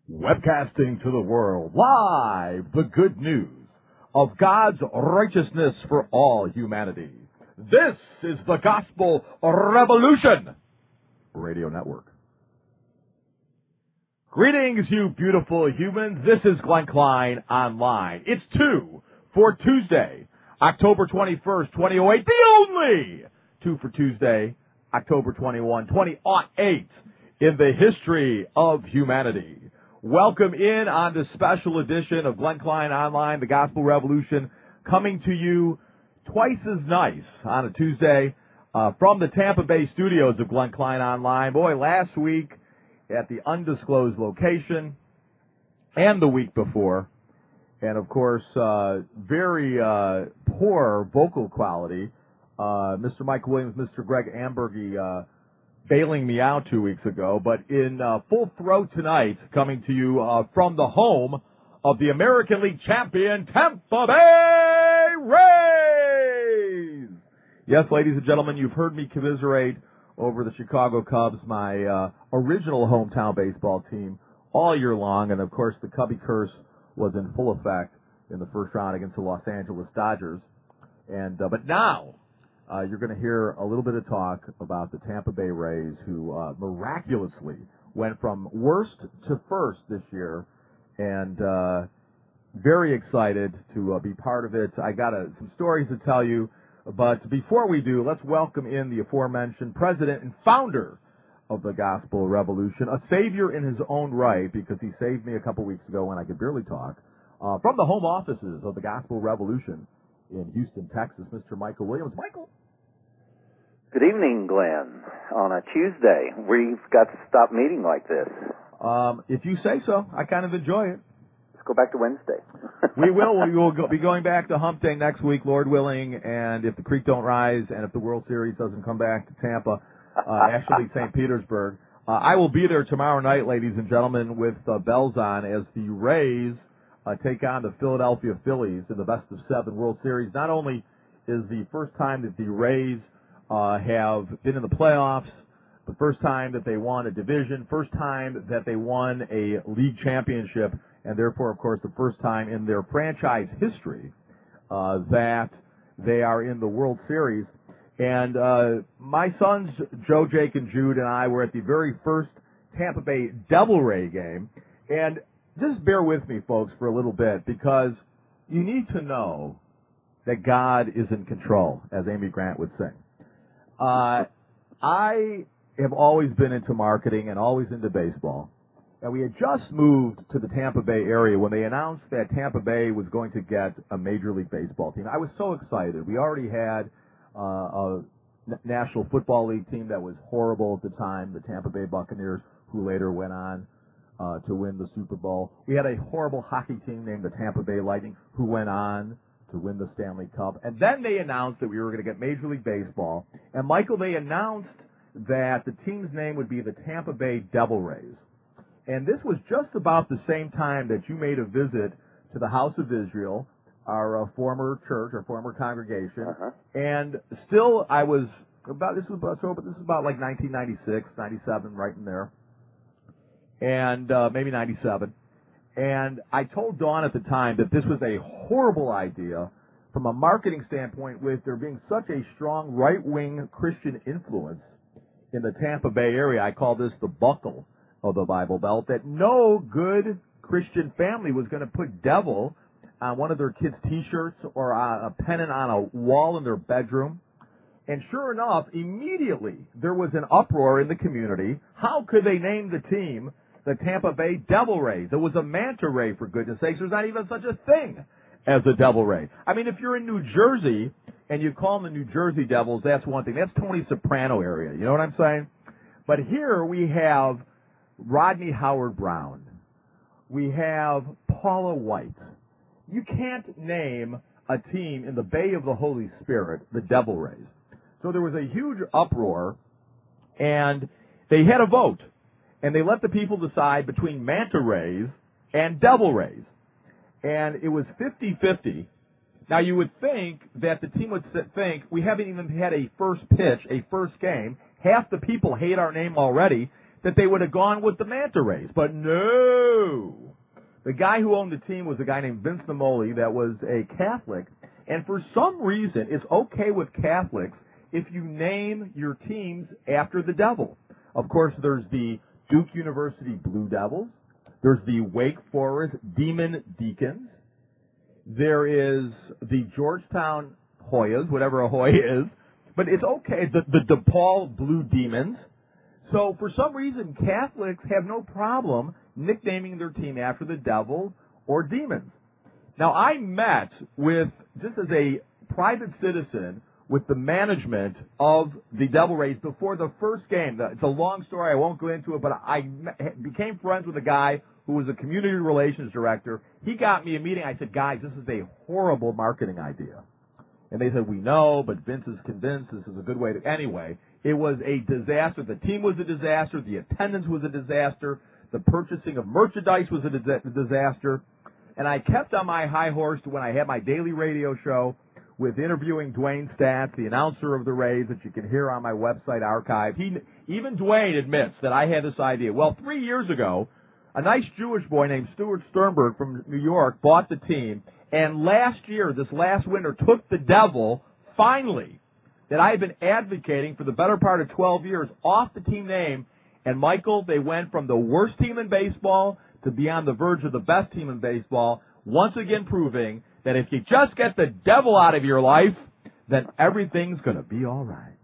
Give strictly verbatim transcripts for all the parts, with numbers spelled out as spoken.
Webcasting to the world, live, the good news of God's righteousness for all humanity. This is the Gospel Revolution Radio Network. Greetings, you beautiful humans. This is Glenn Klein Online. It's two for Tuesday, October twenty-first, twenty oh eight, the only two for Tuesday, October twenty-first, twenty oh eight in the history of humanity. Welcome in on this special edition of Glenn Klein Online, the Gospel Revolution, coming to you twice as nice on a Tuesday uh, from the Tampa Bay studios of Glenn Klein Online. Boy, last week at the undisclosed location and the week before, and of course, uh, very uh, poor vocal quality. Uh, Mister Mike Williams, Mister Greg Ambergy, uh, bailing me out two weeks ago, but in uh, full throat tonight, coming to you uh, from the home of the American League champion Tampa Bay Rays. Yes, ladies and gentlemen, you've heard me commiserate over the Chicago Cubs, my uh, original hometown baseball team, all year long, and of course the Cubby curse was in full effect in the first round against the Los Angeles Dodgers. And uh, but now, Uh, you're going to hear a little bit of talk about the Tampa Bay Rays, who uh, miraculously went from worst to first this year, and uh, very excited to uh, be part of it. I got uh, some stories to tell you, but before we do, let's welcome in the aforementioned president and founder of the Gospel Revolution, a savior in his own right, because he saved me a couple weeks ago when I could barely talk, uh, from the home offices of the Gospel Revolution in Houston, Texas, Mister Michael Williams. Michael. Good evening, Glenn. On a Tuesday, we've got to stop meeting like this. Um, if you say so, I kind of enjoy it. Let's go back to Wednesday. We will. We will go, be going back to Hump Day next week, Lord willing, and if the creek don't rise and if the World Series doesn't come back to Tampa, uh, actually Saint Petersburg, uh, I will be there tomorrow night, ladies and gentlemen, with uh, bells on as the Rays uh, take on the Philadelphia Phillies in the best of seven World Series. Not only is the first time that the Rays Uh, have been in the playoffs, the first time that they won a division, first time that they won a league championship, and therefore, of course, the first time in their franchise history uh, that they are in the World Series. And uh, my sons, Joe, Jake, and Jude, and I were at the very first Tampa Bay Devil Ray game. And just bear with me, folks, for a little bit, because you need to know that God is in control, as Amy Grant would sing. Uh, I have always been into marketing and always into baseball, and we had just moved to the Tampa Bay area when they announced that Tampa Bay was going to get a Major League Baseball team. I was so excited. We already had uh, a N- National Football League team that was horrible at the time, the Tampa Bay Buccaneers, who later went on uh, to win the Super Bowl. We had a horrible hockey team named the Tampa Bay Lightning, who went on to win the Stanley Cup. And then they announced that we were going to get Major League Baseball. And, Michael, they announced that the team's name would be the Tampa Bay Devil Rays. And this was just about the same time that you made a visit to the House of Israel, our uh, former church, our former congregation. Uh-huh. And still, I was about, this was about, so, but this was about like nineteen ninety-six, ninety-seven, right in there. And uh, maybe ninety-seven. And I told Dawn at the time that this was a horrible idea from a marketing standpoint, with there being such a strong right-wing Christian influence in the Tampa Bay area. I call this the buckle of the Bible Belt, that no good Christian family was going to put devil on one of their kids' T-shirts or a pennant on a wall in their bedroom. And sure enough, immediately there was an uproar in the community. How could they name the team the Tampa Bay Devil Rays? It was a manta ray, for goodness sakes. There's not even such a thing as a Devil Ray. I mean, if you're in New Jersey and you call them the New Jersey Devils, that's one thing. That's Tony Soprano area. You know what I'm saying? But here we have Rodney Howard Brown. We have Paula White. You can't name a team in the Bay of the Holy Spirit the Devil Rays. So there was a huge uproar, and they had a vote. And they let the people decide between manta rays and devil rays. And it was fifty-fifty. Now, you would think that the team would think, we haven't even had a first pitch, a first game. Half the people hate our name already. that they would have gone with the manta rays. But no. The guy who owned the team was a guy named Vince Namoli that was a Catholic. And for some reason, it's okay with Catholics if you name your teams after the devil. Of course, there's the Duke University Blue Devils. There's the Wake Forest Demon Deacons. There is the Georgetown Hoyas, whatever a Hoya is. But it's okay, the, the DePaul Blue Demons. So for some reason, Catholics have no problem nicknaming their team after the devil or demons. Now, I met with, just as a private citizen, with the management of the Devil Rays before the first game. It's a long story. I won't go into it, but I became friends with a guy who was a community relations director. He got me a meeting. I said, guys, this is a horrible marketing idea. And they said, we know, but Vince is convinced this is a good way to... Anyway, it was a disaster. The team was a disaster. The attendance was a disaster. The purchasing of merchandise was a disaster. And I kept on my high horse when I had my daily radio show with interviewing Dwayne Stats, the announcer of the Rays, that you can hear on my website archive. He, even Dwayne admits that I had this idea. Well, three years ago, a nice Jewish boy named Stuart Sternberg from New York bought the team, and last year, this last winter, took the devil, finally, that I had been advocating for the better part of twelve years, off the team name. And, Michael, they went from the worst team in baseball to be on the verge of the best team in baseball, once again proving that if you just get the devil out of your life, then everything's going to be all right.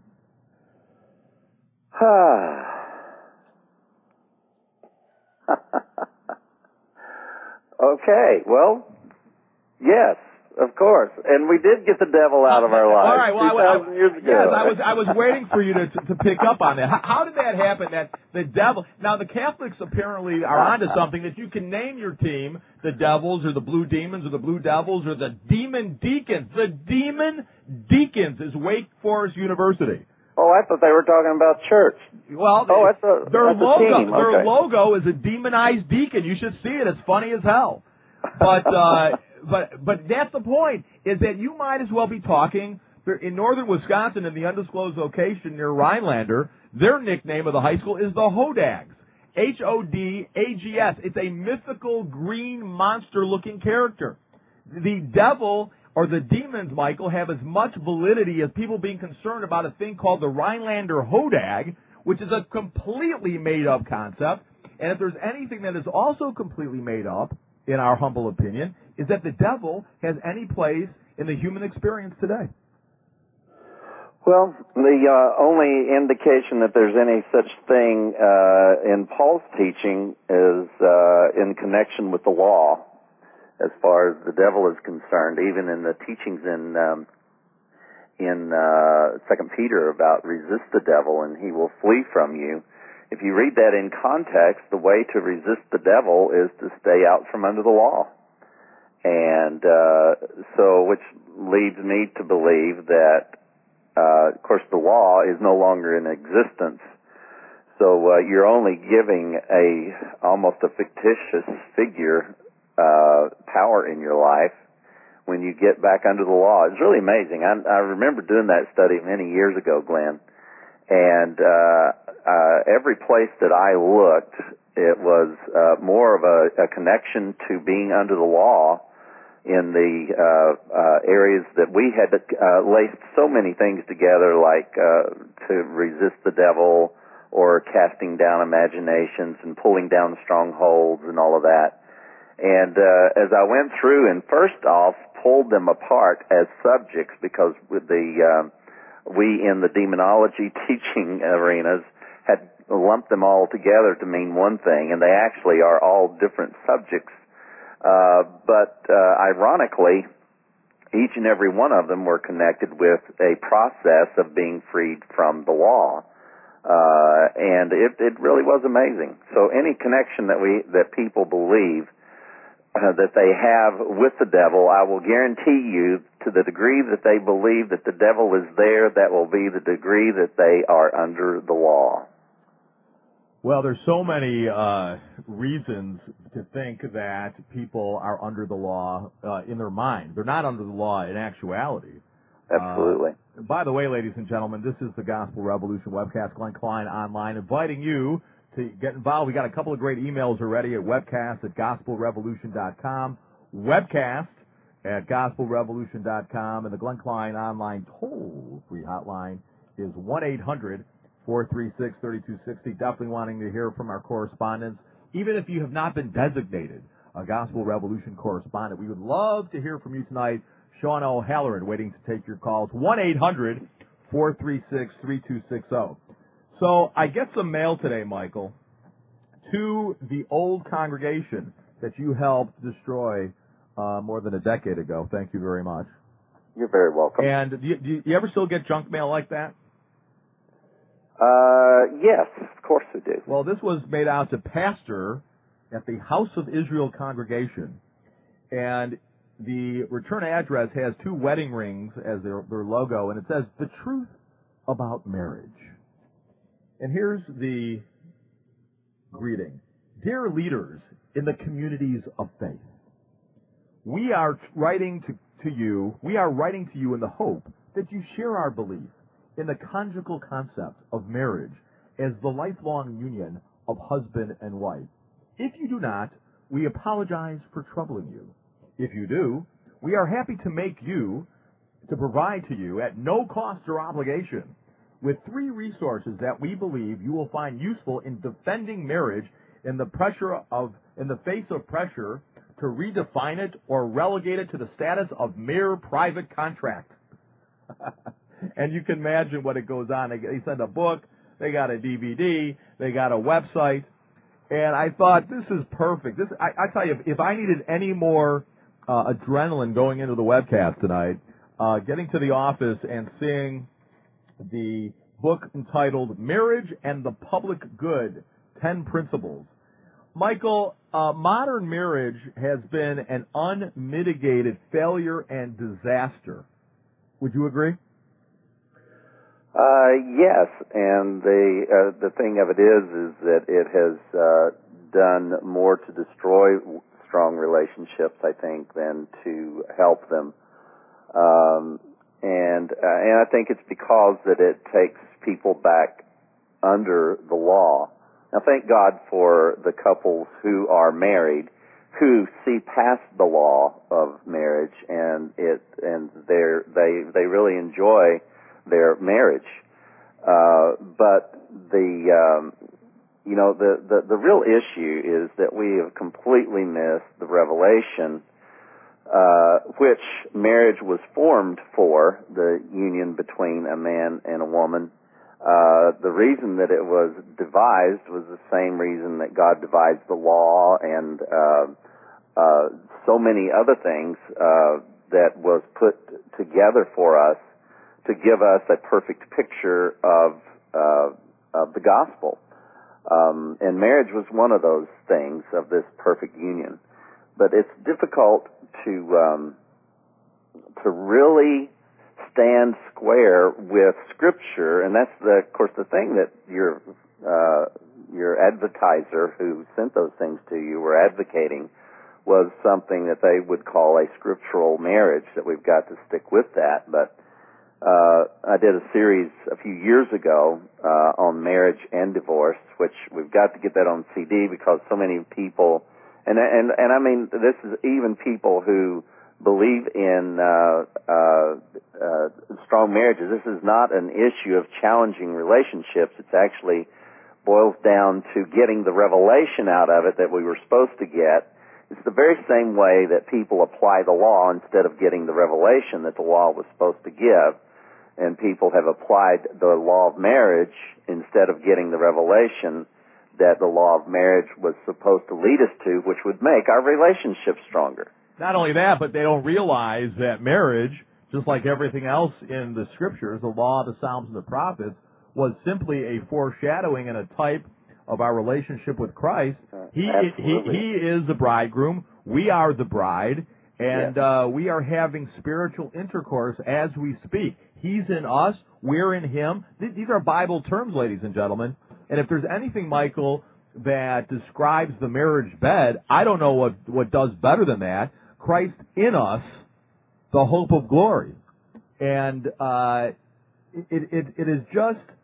Okay, well, yes, of course, and we did get the devil out of our lives. All right, well, two thousand I, years ago. Yes, I was I was waiting for you to to, to pick up on that. How, how did that happen? That the devil? Now the Catholics apparently are onto something, that you can name your team the Devils or the Blue Demons or the Blue Devils or the Demon Deacons. The Demon Deacons is Wake Forest University. Oh, I thought they were talking about church. Well, oh, that's a, their that's logo, a team. their Okay. logo is a demonized deacon. You should see it. It's funny as hell. But uh, but but that's the point. Is that you might as well be talking in northern Wisconsin, in the undisclosed location near Rhinelander. Their nickname of the high school is the Hodags. H O D A G S. It's a mythical green monster-looking character. The devil or the demons, Michael, have as much validity as people being concerned about a thing called the Rhinelander Hodag, which is a completely made-up concept. And if there's anything that is also completely made up, in our humble opinion, is that the devil has any place in the human experience today. Well, the uh, only indication that there's any such thing uh, in Paul's teaching is uh, in connection with the law, as far as the devil is concerned. Even in the teachings in um, in uh, Second Peter about resist the devil and he will flee from you. If you read that in context, the way to resist the devil is to stay out from under the law. And uh, so, which leads me to believe that, uh, of course, the law is no longer in existence. So uh, you're only giving a almost a fictitious figure uh, power in your life when you get back under the law. It's really amazing. I, I remember doing that study many years ago, Glenn. And uh, uh, every place that I looked, it was uh, more of a, a connection to being under the law in the uh, uh, areas that we had uh, laced so many things together, like uh, to resist the devil or casting down imaginations and pulling down strongholds and all of that. And uh, as I went through and first off pulled them apart as subjects, because with the uh, we in the demonology teaching arenas had lumped them all together to mean one thing, and they actually are all different subjects. Uh, but uh, ironically, each and every one of them were connected with a process of being freed from the law. Uh, and it, it really was amazing. So any connection that we that people believe Uh, that they have with the devil, I will guarantee you, to the degree that they believe that the devil is there, that will be the degree that they are under the law. Well, there's so many uh, reasons to think that people are under the law uh, in their mind. They're not under the law in actuality. Absolutely. Uh, by the way, ladies and gentlemen, this is the Gospel Revolution webcast. Glenn Klein online, inviting you to get involved. We got a couple of great emails already at webcast at gospel revolution dot com. Webcast at gospel revolution dot com. And the Glenn Klein online toll-free hotline is one eight hundred four three six three two six zero. Definitely wanting to hear from our correspondents. Even if you have not been designated a Gospel Revolution correspondent, we would love to hear from you tonight. Sean O'Halloran waiting to take your calls. one eight hundred four three six three two six zero. So I get some mail today, Michael, to the old congregation that you helped destroy uh, more than a decade ago. Thank you very much. You're very welcome. And do you, do you ever still get junk mail like that? Uh, yes, of course we do. Well, this was made out to pastor at the House of Israel congregation, and the return address has two wedding rings as their, their logo, and it says, "The Truth About Marriage." And here's the greeting. Dear leaders in the communities of faith, we are writing to, to you, we are writing to you in the hope that you share our belief in the conjugal concept of marriage as the lifelong union of husband and wife. If you do not, we apologize for troubling you. If you do, we are happy to make you, to provide to you at no cost or obligation with three resources that we believe you will find useful in defending marriage in the pressure of, in the face of pressure to redefine it or relegate it to the status of mere private contract. And you can imagine what it goes on. They, they send a book, they got a D V D, they got a website, and I thought, this is perfect. This, I, I tell you, if, if I needed any more uh, adrenaline going into the webcast tonight, uh, getting to the office and seeing the book entitled Marriage and the Public Good, ten Principles. Michael, uh, modern marriage has been an unmitigated failure and disaster. Would you agree? Uh, yes, and the uh, the thing of it is, is that it has uh, done more to destroy strong relationships, I think, than to help them. Um, and uh, and I think it's because that it takes people back under the law. Now, thank God for the couples who are married, who see past the law of marriage, and it and they're, they they really enjoy their marriage. Uh, but the um, you know the, the the real issue is that we have completely missed the revelation, uh, which marriage was formed for, the union between a man and a woman. Uh, the reason that it was devised was the same reason that God devised the law and uh, uh, so many other things uh, that was put together for us to give us a perfect picture of uh, of the gospel. Um, and marriage was one of those things, of this perfect union. But it's difficult to um, to really stand square with Scripture, and that's the, of course, the thing that your uh, your advertiser who sent those things to you were advocating was something that they would call a scriptural marriage. That we've got to stick with that. But uh, I did a series a few years ago uh, on marriage and divorce, which we've got to get that on C D because so many people, and and and I mean, this is even people who believe in uh, uh, uh, strong marriages. This is not an issue of challenging relationships. It's actually boils down to getting the revelation out of it that we were supposed to get. It's the very same way that people apply the law instead of getting the revelation that the law was supposed to give. And people have applied the law of marriage instead of getting the revelation that the law of marriage was supposed to lead us to, which would make our relationship stronger. Not only that, but they don't realize that marriage, just like everything else in the Scriptures, the law, the Psalms, and the prophets, was simply a foreshadowing and a type of our relationship with Christ. He he, he is the bridegroom. We are the bride. And yes. uh, we are having spiritual intercourse as we speak. He's in us. We're in him. Th- these are Bible terms, ladies and gentlemen. And if there's anything, Michael, that describes the marriage bed, I don't know what, what does better than that. Christ in us, the hope of glory. And uh, it, it, it is just,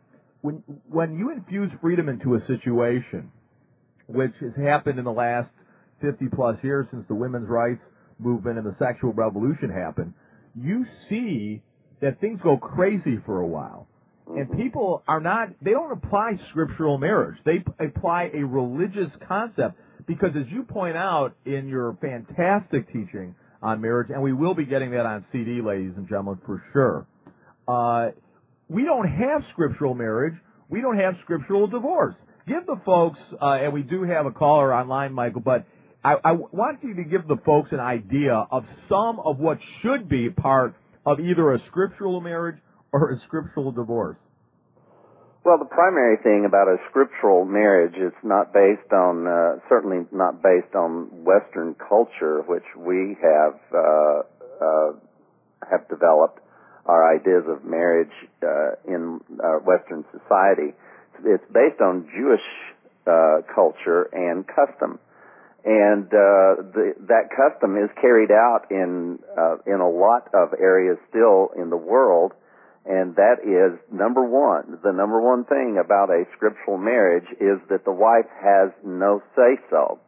when when you infuse freedom into a situation, which has happened in the last fifty plus years since the women's rights movement and the sexual revolution happened, you see that things go crazy for a while. And people are not, they don't apply scriptural marriage. They p- apply a religious concept because, as you point out in your fantastic teaching on marriage, and we will be getting that on C D, ladies and gentlemen, for sure, uh, we don't have scriptural marriage. We don't have scriptural divorce. Give the folks, uh, and we do have a caller online, Michael, but I, I want you to give the folks an idea of some of what should be part of either a scriptural marriage or a scriptural divorce. Well, the primary thing about a scriptural marriage is not based on, uh, certainly not based on Western culture, which we have uh, uh, have developed our ideas of marriage uh, in uh, Western society. It's based on Jewish uh, culture and custom. And uh, the, that custom is carried out in uh, in a lot of areas still in the world, and that is number one. The number one thing about a scriptural marriage is that the wife has no say-so,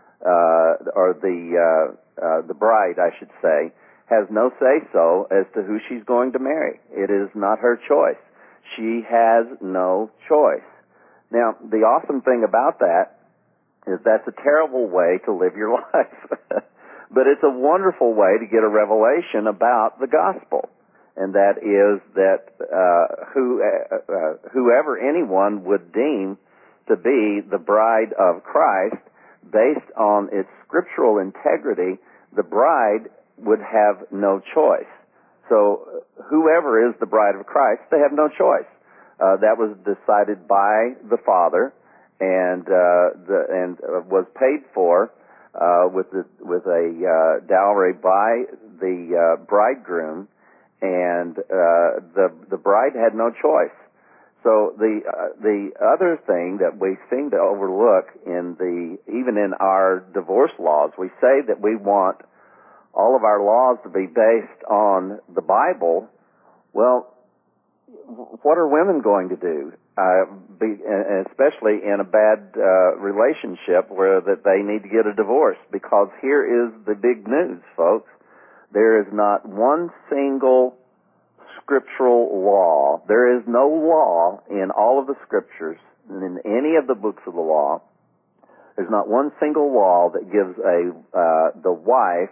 uh, or the uh, uh, the bride, I should say, has no say-so as to who she's going to marry. It is not her choice. She has no choice. Now, the awesome thing about that is that's a terrible way to live your life. But it's a wonderful way to get a revelation about the gospel. And that is that uh, who, uh, whoever anyone would deem to be the bride of Christ, based on its scriptural integrity, the bride would have no choice. So whoever is the bride of Christ, they have no choice. Uh, that was decided by the Father, and uh, the, and uh, was paid for uh, with the, with a uh, dowry by the uh, bridegroom, and uh, the the bride had no choice. So the uh, the other thing that we seem to overlook in the even in our divorce laws, we say that we want all of our laws to be based on the Bible. Well, what are women going to do? Uh, be, especially in a bad uh, relationship where that they need to get a divorce, because here is the big news, folks. There is not one single scriptural law. There is no law in all of the scriptures, in any of the books of the law. There's not one single law that gives a uh, the wife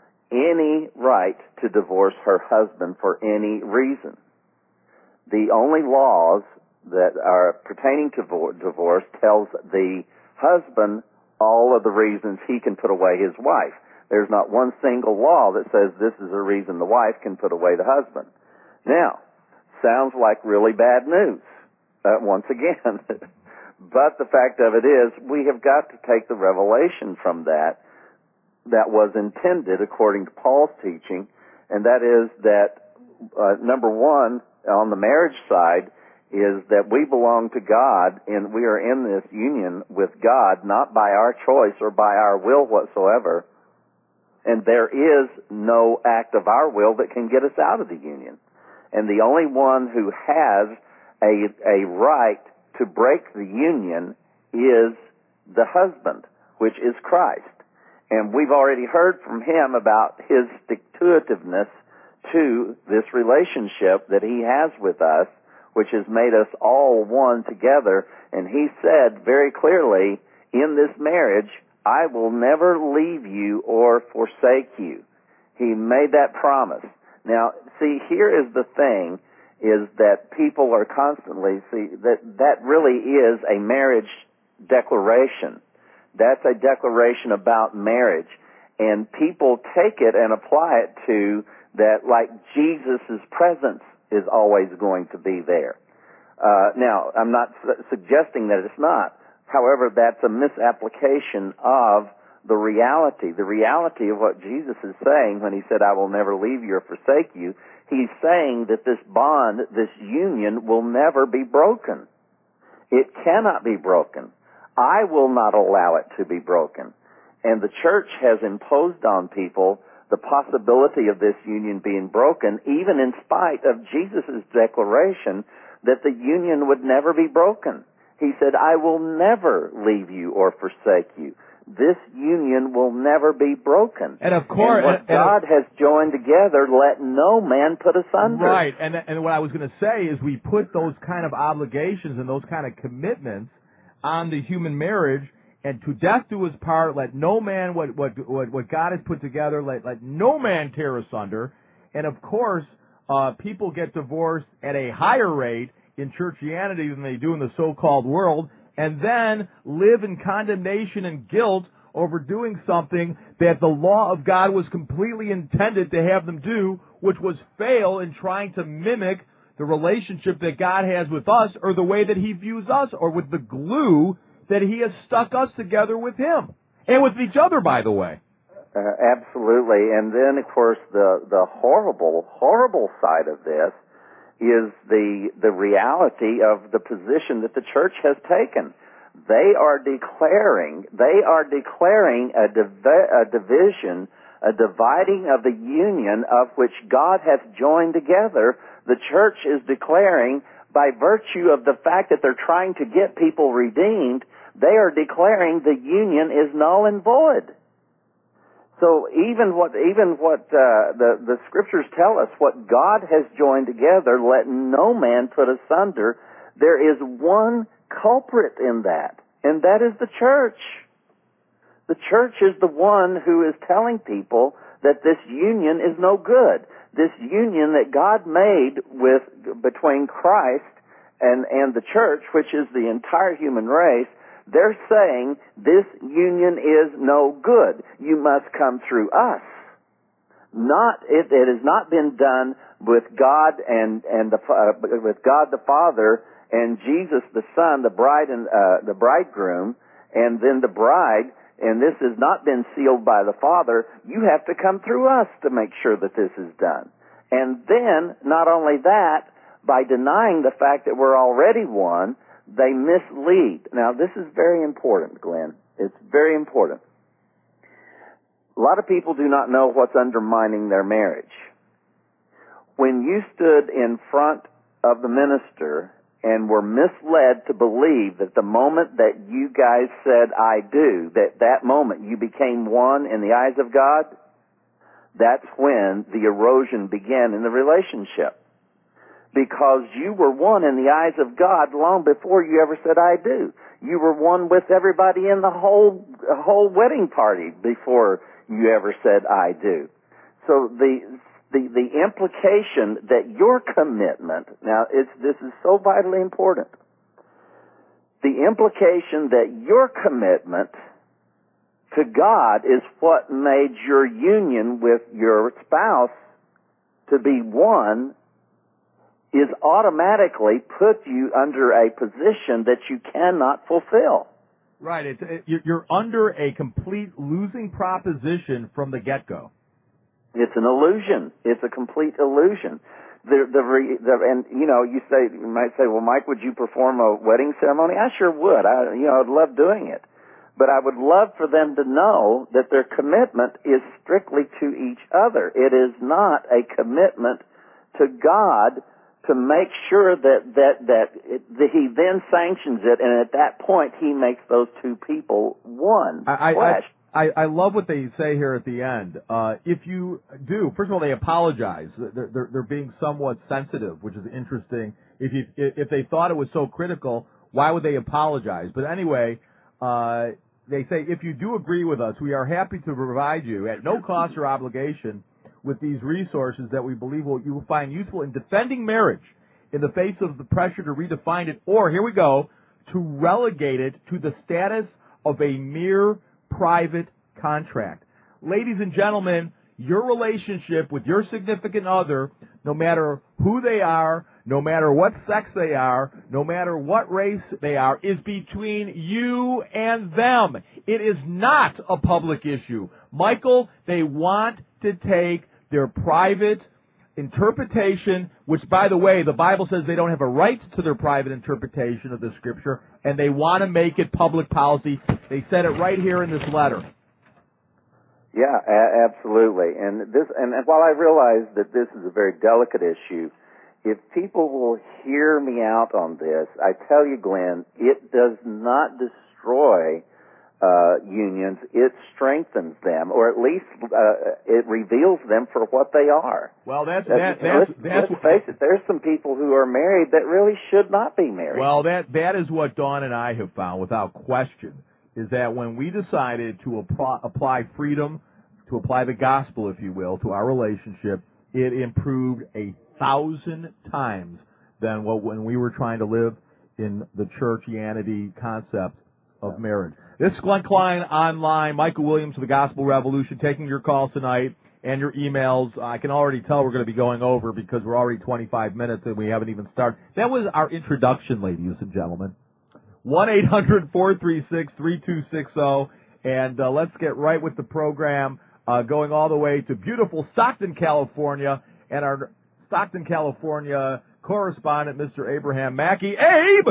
any right to divorce her husband for any reason. The only laws that are pertaining to divorce tells the husband all of the reasons he can put away his wife. There's not one single law that says this is a reason the wife can put away the husband. Now, sounds like really bad news, uh, once again. But the fact of it is, we have got to take the revelation from that that was intended according to Paul's teaching, and that is that, uh, number one, on the marriage side, is that we belong to God, and we are in this union with God, not by our choice or by our will whatsoever. And there is no act of our will that can get us out of the union. And the only one who has a, a right to break the union is the husband, which is Christ. And we've already heard from him about his stick-to-itiveness to this relationship that he has with us, which has made us all one together. And he said very clearly, in this marriage, I will never leave you or forsake you. He made that promise. Now, see, here is the thing, is that people are constantly, see, that that really is a marriage declaration. That's a declaration about marriage. And people take it and apply it to that, like Jesus' presence is always going to be there. Uh, now, I'm not su- suggesting that it's not. However, that's a misapplication of the reality. The reality of what Jesus is saying when he said, I will never leave you or forsake you, he's saying that this bond, this union, will never be broken. It cannot be broken. I will not allow it to be broken. And the church has imposed on people the possibility of this union being broken, even in spite of Jesus' declaration that the union would never be broken. He said, I will never leave you or forsake you. This union will never be broken. And of course, and what and, God and, has joined together, let no man put asunder. Right, and and what I was going to say is we put those kind of obligations and those kind of commitments on the human marriage, and to death do his part. Let no man what what what, what God has put together. Let let no man tear asunder. And of course, uh, people get divorced at a higher rate in churchianity than they do in the so-called world, and then live in condemnation and guilt over doing something that the law of God was completely intended to have them do, which was fail in trying to mimic the relationship that God has with us, or the way that He views us, or with the glue that He has stuck us together with Him. And with each other, by the way. Uh, absolutely. And then, of course, the, the horrible, horrible side of this is the the reality of the position that the church has taken. They are declaring, they are declaring a, div- a division, a dividing of the union of which God hath joined together. The church is declaring, by virtue of the fact that they're trying to get people redeemed, they are declaring the union is null and void. So even what even what uh, the the scriptures tell us, what God has joined together, let no man put asunder. There is one culprit in that, and that is the church. The church is the one who is telling people that this union is no good. This union that God made with between Christ and and the church, which is the entire human race. They're saying this union is no good. You must come through us. Not it, it has not been done with God and and the uh, with God the Father and Jesus the Son, the bride and uh, the bridegroom, and then the bride. And this has not been sealed by the Father. You have to come through us to make sure that this is done. And then, not only that, by denying the fact that we're already one, they mislead. Now, this is very important, Glenn. It's very important. A lot of people do not know what's undermining their marriage. When you stood in front of the minister and were misled to believe that the moment that you guys said, I do, that that moment you became one in the eyes of God, that's when the erosion began in the relationship. Because you were one in the eyes of God long before you ever said, I do. You were one with everybody in the whole whole wedding party before you ever said, I do. So the the the implication that your commitment, now it's this is so vitally important. The implication that your commitment to God is what made your union with your spouse to be one is automatically put you under a position that you cannot fulfill. Right. It's, it, you're under a complete losing proposition from the get-go. It's an illusion. It's a complete illusion. The, the, the, and, you know, you say, you might say, well, Mike, would you perform a wedding ceremony? I sure would. I, you know, I'd love doing it. But I would love for them to know that their commitment is strictly to each other. It is not a commitment to God to make sure that that that, it, that He then sanctions it, and at that point He makes those two people one I, flesh. I, I, I love what they say here at the end. Uh, if you do, first of all, they apologize. They're, they're, they're being somewhat sensitive, which is interesting. If you if they thought it was so critical, why would they apologize? But anyway, uh, they say, if you do agree with us, we are happy to provide you at no cost or obligation with these resources that we believe will, you will find useful in defending marriage in the face of the pressure to redefine it, or, here we go, to relegate it to the status of a mere private contract. Ladies and gentlemen, your relationship with your significant other, no matter who they are, no matter what sex they are, no matter what race they are, is between you and them. It is not a public issue. Michael, they want to take their private interpretation, which, by the way, the Bible says they don't have a right to their private interpretation of the Scripture, and they want to make it public policy. They said it right here in this letter. Yeah, a- absolutely. And this, and while I realize that this is a very delicate issue, if people will hear me out on this, I tell you, Glenn, it does not destroy uh, unions. It strengthens them, or at least uh, it reveals them for what they are. Well, that's Uh, that, that's let's, that's let's face it. There's some people who are married that really should not be married. Well, that that is what Dawn and I have found, without question, is that when we decided to apply, apply freedom, to apply the gospel, if you will, to our relationship, it improved a thousand times than what when we were trying to live in the churchianity concept of marriage. This is Glenn Klein online. Michael Williams of the Gospel Revolution taking your calls tonight and your emails. I can already tell we're going to be going over because we're already twenty-five minutes and we haven't even started. That was our introduction, ladies and gentlemen. one eight hundred four three six three two six zero. And uh, let's get right with the program, uh, going all the way to beautiful Stockton, California, and our Stockton, California correspondent, Mister Abraham Mackey. Abe!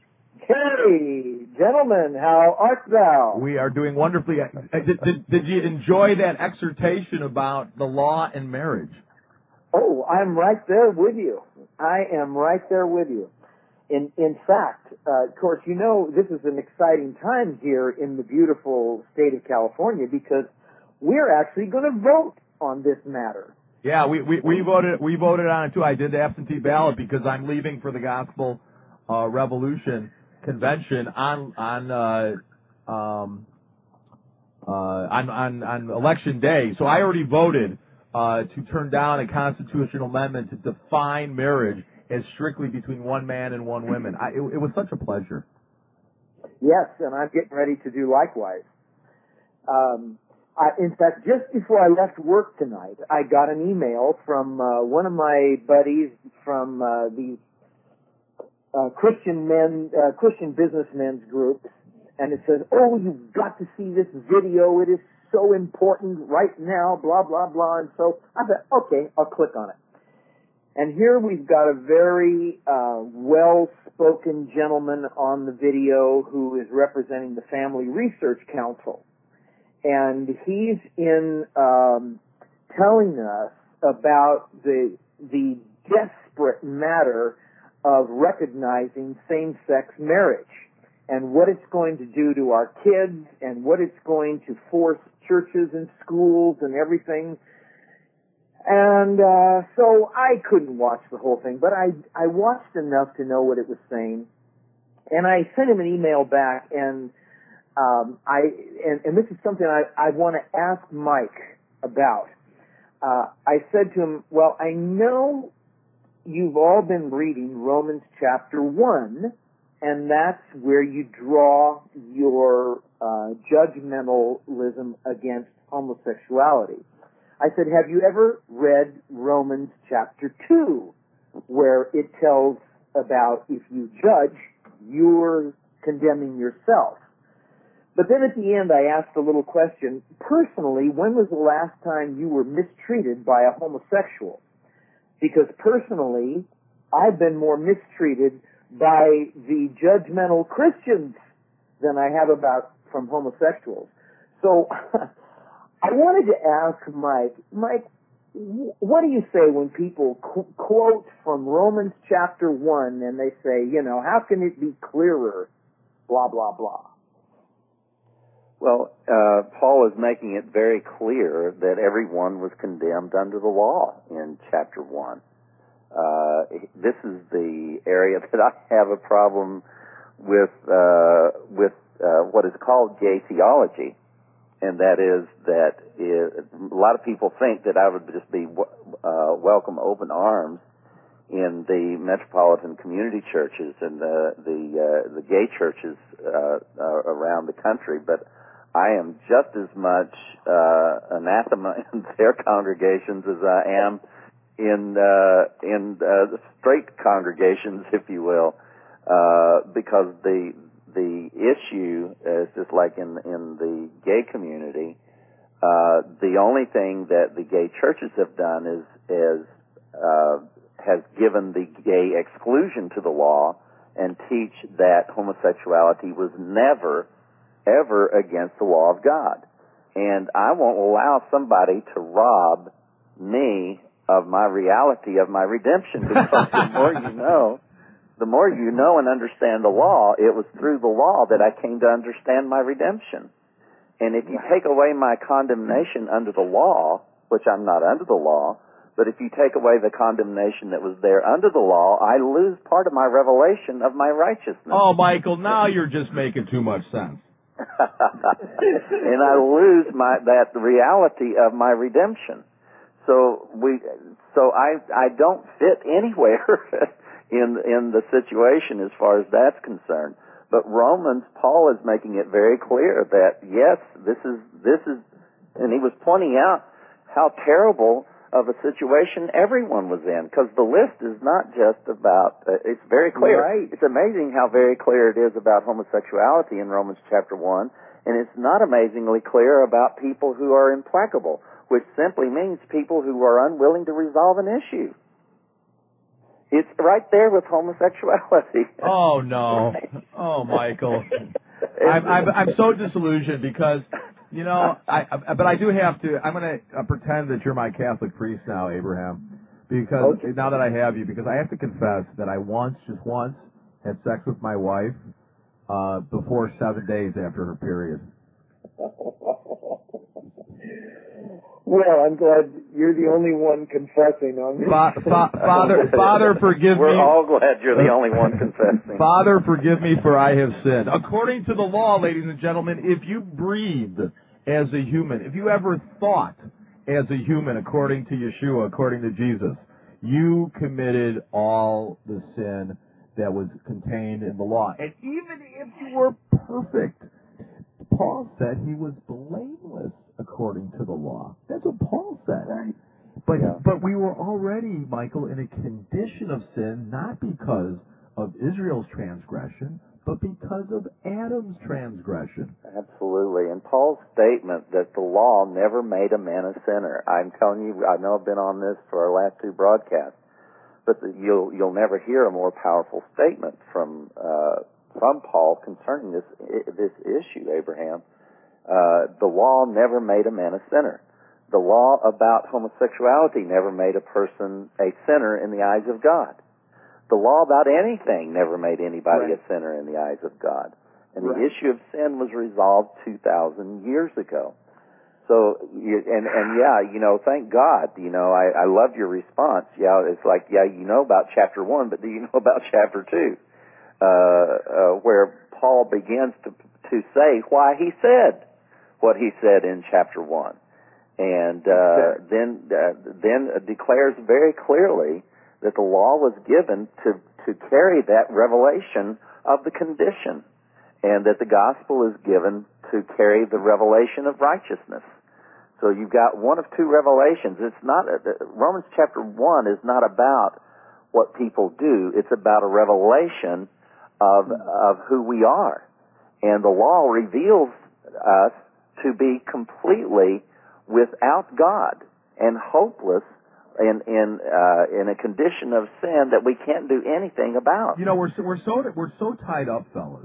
Hey, gentlemen, how art thou? We are doing wonderfully. Did, did, did you enjoy that exhortation about the law and marriage? Oh, I'm right there with you. I am right there with you. In in fact, uh, of course, you know this is an exciting time here in the beautiful state of California because we're actually going to vote on this matter. Yeah, we, we, we voted we voted on it too. I did the absentee ballot because I'm leaving for the Gospel uh, Revolution convention on on uh, um, uh, on, on on election day. So I already voted uh, to turn down a constitutional amendment to define marriage as strictly between one man and one woman. I, it, it was such a pleasure. Yes, and I'm getting ready to do likewise. Um, I, in fact, just before I left work tonight, I got an email from uh, one of my buddies from uh, the uh, Christian men, uh, Christian businessmen's group, and it says, "Oh, you've got to see this video. It is so important right now." Blah blah blah. And so I thought, okay, I'll click on it. And here we've got a very uh, well-spoken gentleman on the video who is representing the Family Research Council. And he's in um, telling us about the the desperate matter of recognizing same-sex marriage and what it's going to do to our kids and what it's going to force churches and schools and everything. And uh, so I couldn't watch the whole thing, but I I watched enough to know what it was saying. And I sent him an email back, and um, I and, and this is something I, I want to ask Mike about. Uh, I said to him, well, I know you've all been reading Romans chapter one, and that's where you draw your uh, judgmentalism against homosexuality. I said, have you ever read Romans chapter two, where it tells about if you judge, you're condemning yourself? But then at the end, I asked a little question. Personally, when was the last time you were mistreated by a homosexual? Because personally, I've been more mistreated by the judgmental Christians than I have about from homosexuals. So I wanted to ask Mike, Mike, what do you say when people qu- quote from Romans chapter one and they say, you know, how can it be clearer, blah, blah, blah? Well, uh, Paul is making it very clear that everyone was condemned under the law in chapter one. Uh, this is the area that I have a problem with, uh, with uh, what is called gay theology. And that is that it, a lot of people think that I would just be uh, welcome open arms in the metropolitan community churches and the the, uh, the gay churches uh, uh, around the country, but I am just as much uh, anathema in their congregations as I am in uh, in uh, the straight congregations, if you will, uh, because the the issue is just like in in the gay community. Uh, the only thing that the gay churches have done is is uh, has given the gay exclusion to the law and teach that homosexuality was never ever against the law of God. And I won't allow somebody to rob me of my reality of my redemption, because the more you know, the more you know and understand the law, it was through the law that I came to understand my redemption. And if you take away my condemnation under the law, which I'm not under the law, but if you take away the condemnation that was there under the law, I lose part of my revelation of my righteousness. Oh, Michael, now you're just making too much sense. And I lose my that reality of my redemption. So we, so I I don't fit anywhere in in the situation as far as that's concerned. But Romans, Paul is making it very clear that yes, this is this is, and he was pointing out how terrible of a situation everyone was in, because the list is not just about, uh, it's very clear. Right. It's amazing how very clear it is about homosexuality in Romans chapter one, and it's not amazingly clear about people who are implacable, which simply means people who are unwilling to resolve an issue. It's right there with homosexuality. Oh, no. Oh, Michael. I'm, I'm, I'm so disillusioned because, you know, I, I but I do have to, I'm going to uh, pretend that you're my Catholic priest now, Abraham, because Okay. now that I have you, because I have to confess that I once, just once, had sex with my wife uh, before seven days after her period. Well, I'm glad you're the only one confessing on this. Fa- fa- Father, Father, forgive We're me. We're all glad you're the only one confessing. Father, forgive me, for I have sinned. According to the law, ladies and gentlemen, if you breathed as a human, if you ever thought as a human, according to Yeshua, according to Jesus, you committed all the sin that was contained in the law. And even if you were perfect, Paul said he was blameless according to the law. That's what Paul said. But Yeah. but we were already, Michael, in a condition of sin, not because of Israel's transgression, but because of Adam's transgression. Absolutely. And Paul's statement that the law never made a man a sinner. I'm telling you, I know I've been on this for our last two broadcasts, but the, you'll you'll never hear a more powerful statement from uh, from Paul concerning this this issue, Abraham. Uh, the law never made a man a sinner. The law about homosexuality never made a person a sinner in the eyes of God. The law about anything never made anybody Right. a sinner in the eyes of God. And the Right. issue of sin was resolved two thousand years ago. So, you- and, and yeah, you know, thank God, you know, I, I love your response. Yeah, it's like, yeah, you know about chapter one, but do you know about chapter two? Uh, uh, where Paul begins to, to say why he said what he said in chapter one. And, uh, then, uh, then declares very clearly that the law was given to, to carry that revelation of the condition, and that the gospel is given to carry the revelation of righteousness. So you've got one of two revelations. It's not, Romans chapter one is not about what people do. It's about a revelation of, of who we are. And the law reveals us to be completely without God and hopeless in in uh, in a condition of sin that we can't do anything about. You know, we're so, we're so we're so tied up, fellas,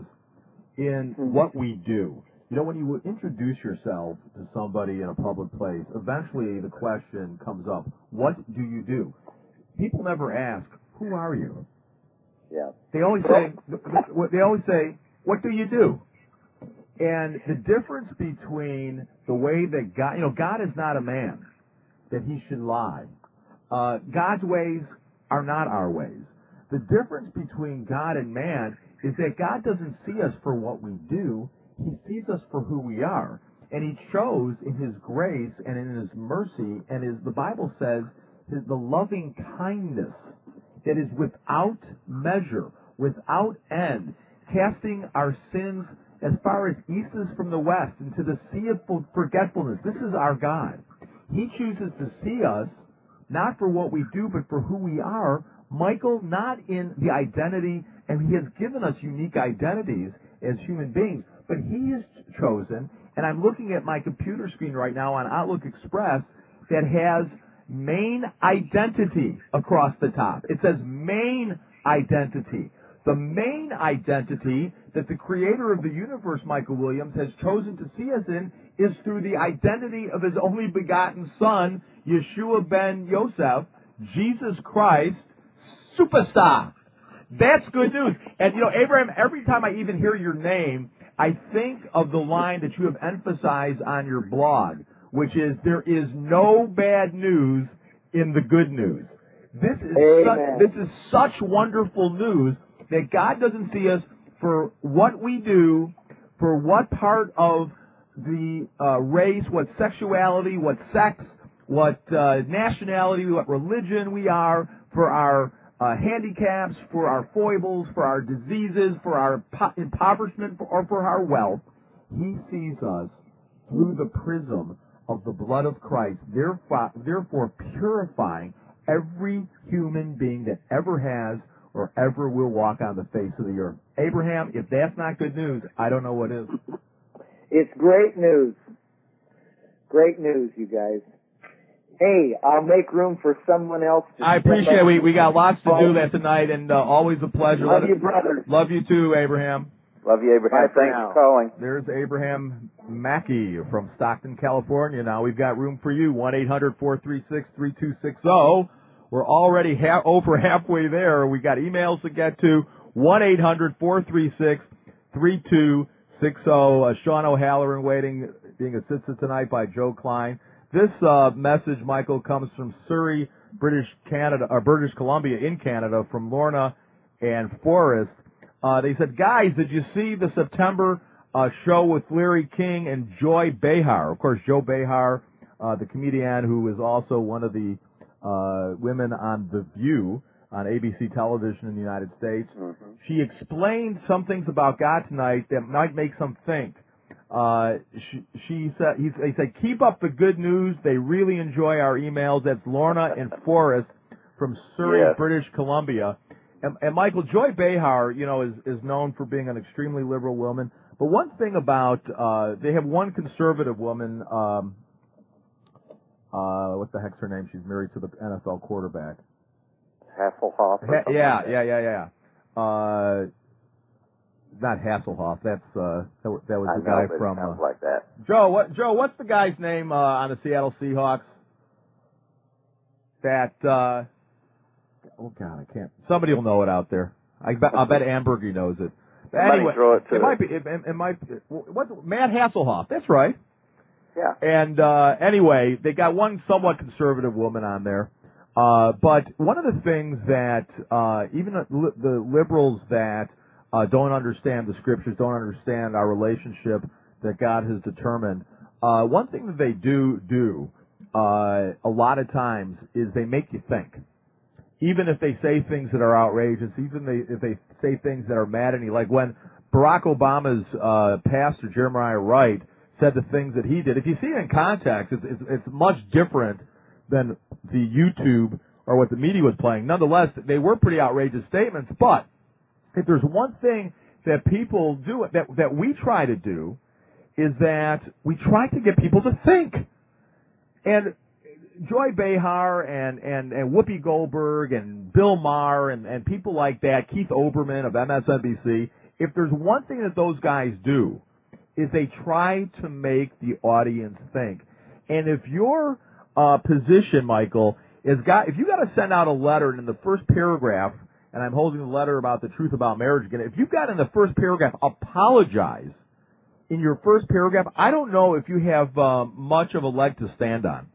in what we do. You know, when you introduce yourself to somebody in a public place, eventually the question comes up: what do you do? People never ask, "Who are you?" Yeah. They always say, they always say, "What do you do?" And the difference between the way that God, you know, God is not a man that he should lie. Uh, God's ways are not our ways. The difference between God and man is that God doesn't see us for what we do. He sees us for who we are. And he shows in his grace and in his mercy, and as the Bible says, his, the loving kindness that is without measure, without end, casting our sins as far as east is from the west into the sea of forgetfulness. This is our God. He chooses to see us not for what we do, but for who we are. Michael, not in the identity, and he has given us unique identities as human beings, but he has chosen, and I'm looking at my computer screen right now on Outlook Express, that has main identity across the top. It says main identity. The main identity that the creator of the universe, Michael Williams, has chosen to see us in is through the identity of his only begotten Son, Yeshua ben Yosef, Jesus Christ, superstar. That's good news. And, you know, Abraham, every time I even hear your name, I think of the line that you have emphasized on your blog, which is, there is no bad news in the good news. This is such, this is such wonderful news that God doesn't see us for what we do, for what part of the uh, race, what sexuality, what sex, what uh, nationality, what religion we are, for our uh, handicaps, for our foibles, for our diseases, for our po- impoverishment, or for our wealth. He sees us through the prism of the blood of Christ, therefore, therefore purifying every human being that ever has or ever will walk on the face of the earth. Abraham, if that's not good news, I don't know what is. It's great news. Great news, you guys. Hey, I'll make room for someone else to I appreciate it. We, we got lots to do that tonight, and uh, always a pleasure. Love Let you, it, brother. Love you too, Abraham. Love you, Abraham. Bye for Thanks now. for calling. There's Abraham Mackey from Stockton, California. Now we've got room for you, one eight hundred four three six three two six zero. We're already ha- over halfway there. We got emails to get to, one eight hundred four three six three two six zero. Uh, Sean O'Halloran waiting, being assisted tonight by Joe Klein. This uh, message, Michael, comes from Surrey, British Canada, or British Columbia in Canada, from Lorna and Forrest. Uh, they said, guys, did you see the September uh, show with Larry King and Joy Behar? Of course, Joy Behar, uh, the comedian who is also one of the uh, women on The View on A B C television in the United States. Mm-hmm. She explained some things about God tonight that might make some think. Uh, she, she said, he, they said, keep up the good news. They really enjoy our emails. That's Lorna and Forrest from Surrey, yes. British Columbia. And, and Michael, Joy Behar, you know, is, is known for being an extremely liberal woman. But one thing about, uh, they have one conservative woman, um, uh, what the heck's her name? She's married to the N F L quarterback. Hasselhoff. Or ha- yeah, like yeah, yeah, yeah, yeah. Uh, not Hasselhoff. That's uh, that, was, that was I the know, guy but from it sounds uh, like that. Joe. What Joe? What's the guy's name uh, on the Seattle Seahawks? That uh, oh God, I can't. Somebody will know it out there. I bet. I bet Ambergy knows it. But anyway, throw it, to it might be. It, it, it might. Be, what's Matt Hasselhoff? That's right. Yeah. And uh, anyway, they got one somewhat conservative woman on there. Uh, but one of the things that uh, even the, the liberals that uh, don't understand the scriptures, don't understand our relationship that God has determined, uh, one thing that they do do uh, a lot of times is they make you think. Even if they say things that are outrageous, even they, if they say things that are maddening, like when Barack Obama's uh, pastor, Jeremiah Wright, said the things that he did. If you see it in context, it's, it's, it's much different than the YouTube or what the media was playing. Nonetheless, they were pretty outrageous statements, but if there's one thing that people do, that, that we try to do, is that we try to get people to think. And Joy Behar and, and, and Whoopi Goldberg and Bill Maher and, and people like that, Keith Olbermann of M S N B C, if there's one thing that those guys do, is they try to make the audience think. And if your uh, position, Michael, is got, if you got to send out a letter and in the first paragraph, and I'm holding the letter about the truth about marriage again, if you've got in the first paragraph, apologize in your first paragraph, I don't know if you have uh, much of a leg to stand on.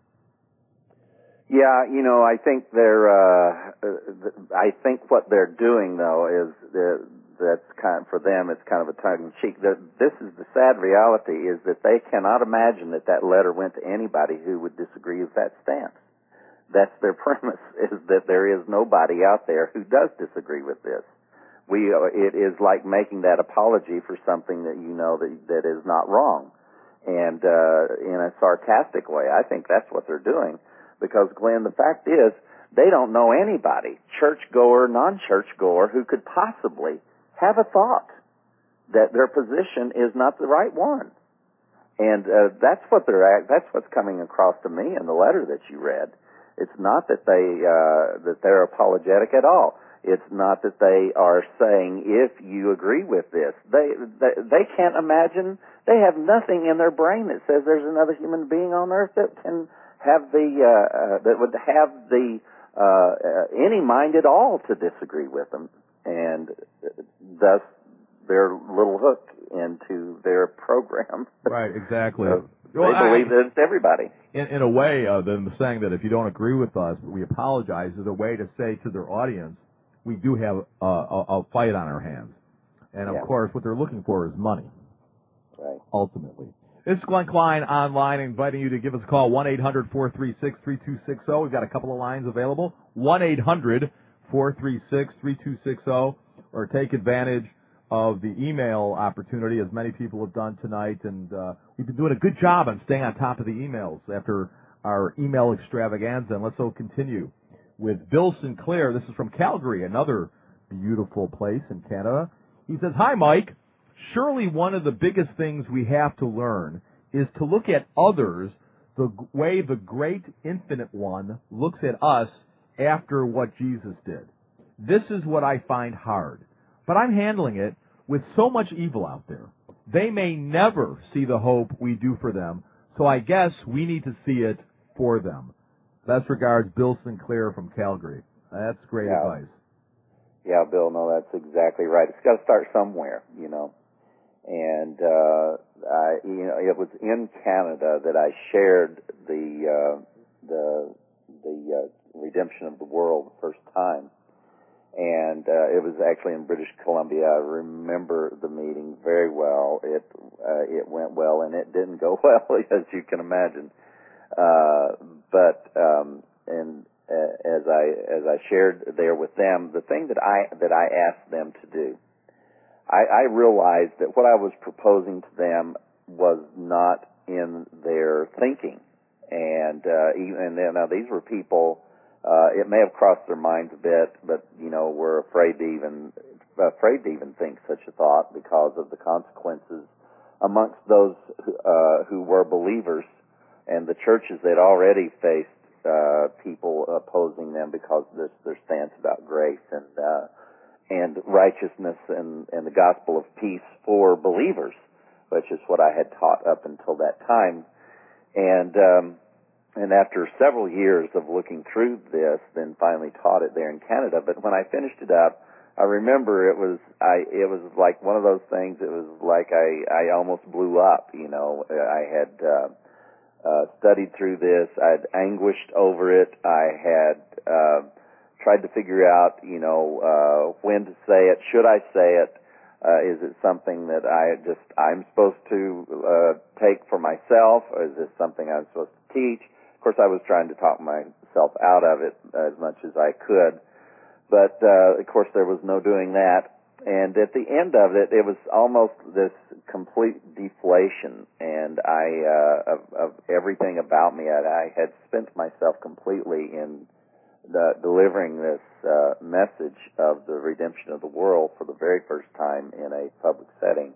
Yeah, you know, I think they're, uh, I think what they're doing, though, is they're, that's kind of, for them, it's kind of a tongue-in-cheek. This is the sad reality, is that they cannot imagine that that letter went to anybody who would disagree with that stance. That's their premise, is that there is nobody out there who does disagree with this. We, it is like making that apology for something that you know that, that is not wrong. And uh, in a sarcastic way, I think that's what they're doing. Because, Glenn, the fact is, they don't know anybody, churchgoer, non-churchgoer, who could possibly have a thought that their position is not the right one. And uh, that's what they're at, that's what's coming across to me in the letter that you read. It's not that they uh, that they're apologetic at all. It's not that they are saying, if you agree with this. They, they they can't imagine. They have nothing in their brain that says there's another human being on earth that can have the uh, uh, that would have the uh, uh, any mind at all to disagree with them, and thus their little hook into their program. Right, exactly. So they well, believe I, that it's everybody. In, in a way, uh, them saying that if you don't agree with us, we apologize is a way to say to their audience, we do have uh, a, a fight on our hands. And, of Yeah. course, what they're looking for is money, Right. ultimately. This is Glenn Klein online, inviting you to give us a call, one eight hundred four three six three two six zero. We've got a couple of lines available, one eight hundred four three six three two six zero, or take advantage of the email opportunity, as many people have done tonight. And uh, we've been doing a good job on staying on top of the emails after our email extravaganza. And let's go continue with Bill Sinclair. This is from Calgary, another beautiful place in Canada. He says, "Hi, Mike. Surely one of the biggest things we have to learn is to look at others the g- way the great infinite one looks at us after what Jesus did. This is what I find hard. But I'm handling it with so much evil out there. They may never see the hope we do for them, so I guess we need to see it for them." Best regards, Bill Sinclair from Calgary. That's great Yeah. advice. Yeah, Bill, no, that's exactly right. It's got to start somewhere, you know. And, uh, I, you know, it was in Canada that I shared the, uh, the, the, uh, redemption of the world the first time. And, uh, it was actually in British Columbia. I remember the meeting very well. It, uh, it went well, and it didn't go well, as you can imagine. Uh, but, um, and, uh, as I, as I shared there with them, the thing that I, that I asked them to do, I, I realized that what I was proposing to them was not in their thinking. And, uh, even, and then, now these were people, uh, it may have crossed their minds a bit, but, you know, were afraid to even, afraid to even think such a thought because of the consequences amongst those, uh, who were believers and the churches that already faced, uh, people opposing them because of this, their stance about grace and, uh, and righteousness and, and the gospel of peace for believers, which is what I had taught up until that time. And um, and after several years of looking through this, then finally taught it there in Canada. But when I finished it up, I remember it was I it was like one of those things. It was like I I almost blew up. You know, I had uh, uh, studied through this. I'd anguished over it. I had. Uh, tried to figure out, you know, uh, when to say it. Should I say it? Uh, is it something that I just, I'm supposed to, uh, take for myself? Or is this something I'm supposed to teach? Of course, I was trying to talk myself out of it as much as I could. But, uh, of course, there was no doing that. And at the end of it, it was almost this complete deflation. And I, uh, of, of everything about me, I, I had spent myself completely in The, delivering this uh, message of the redemption of the world for the very first time in a public setting.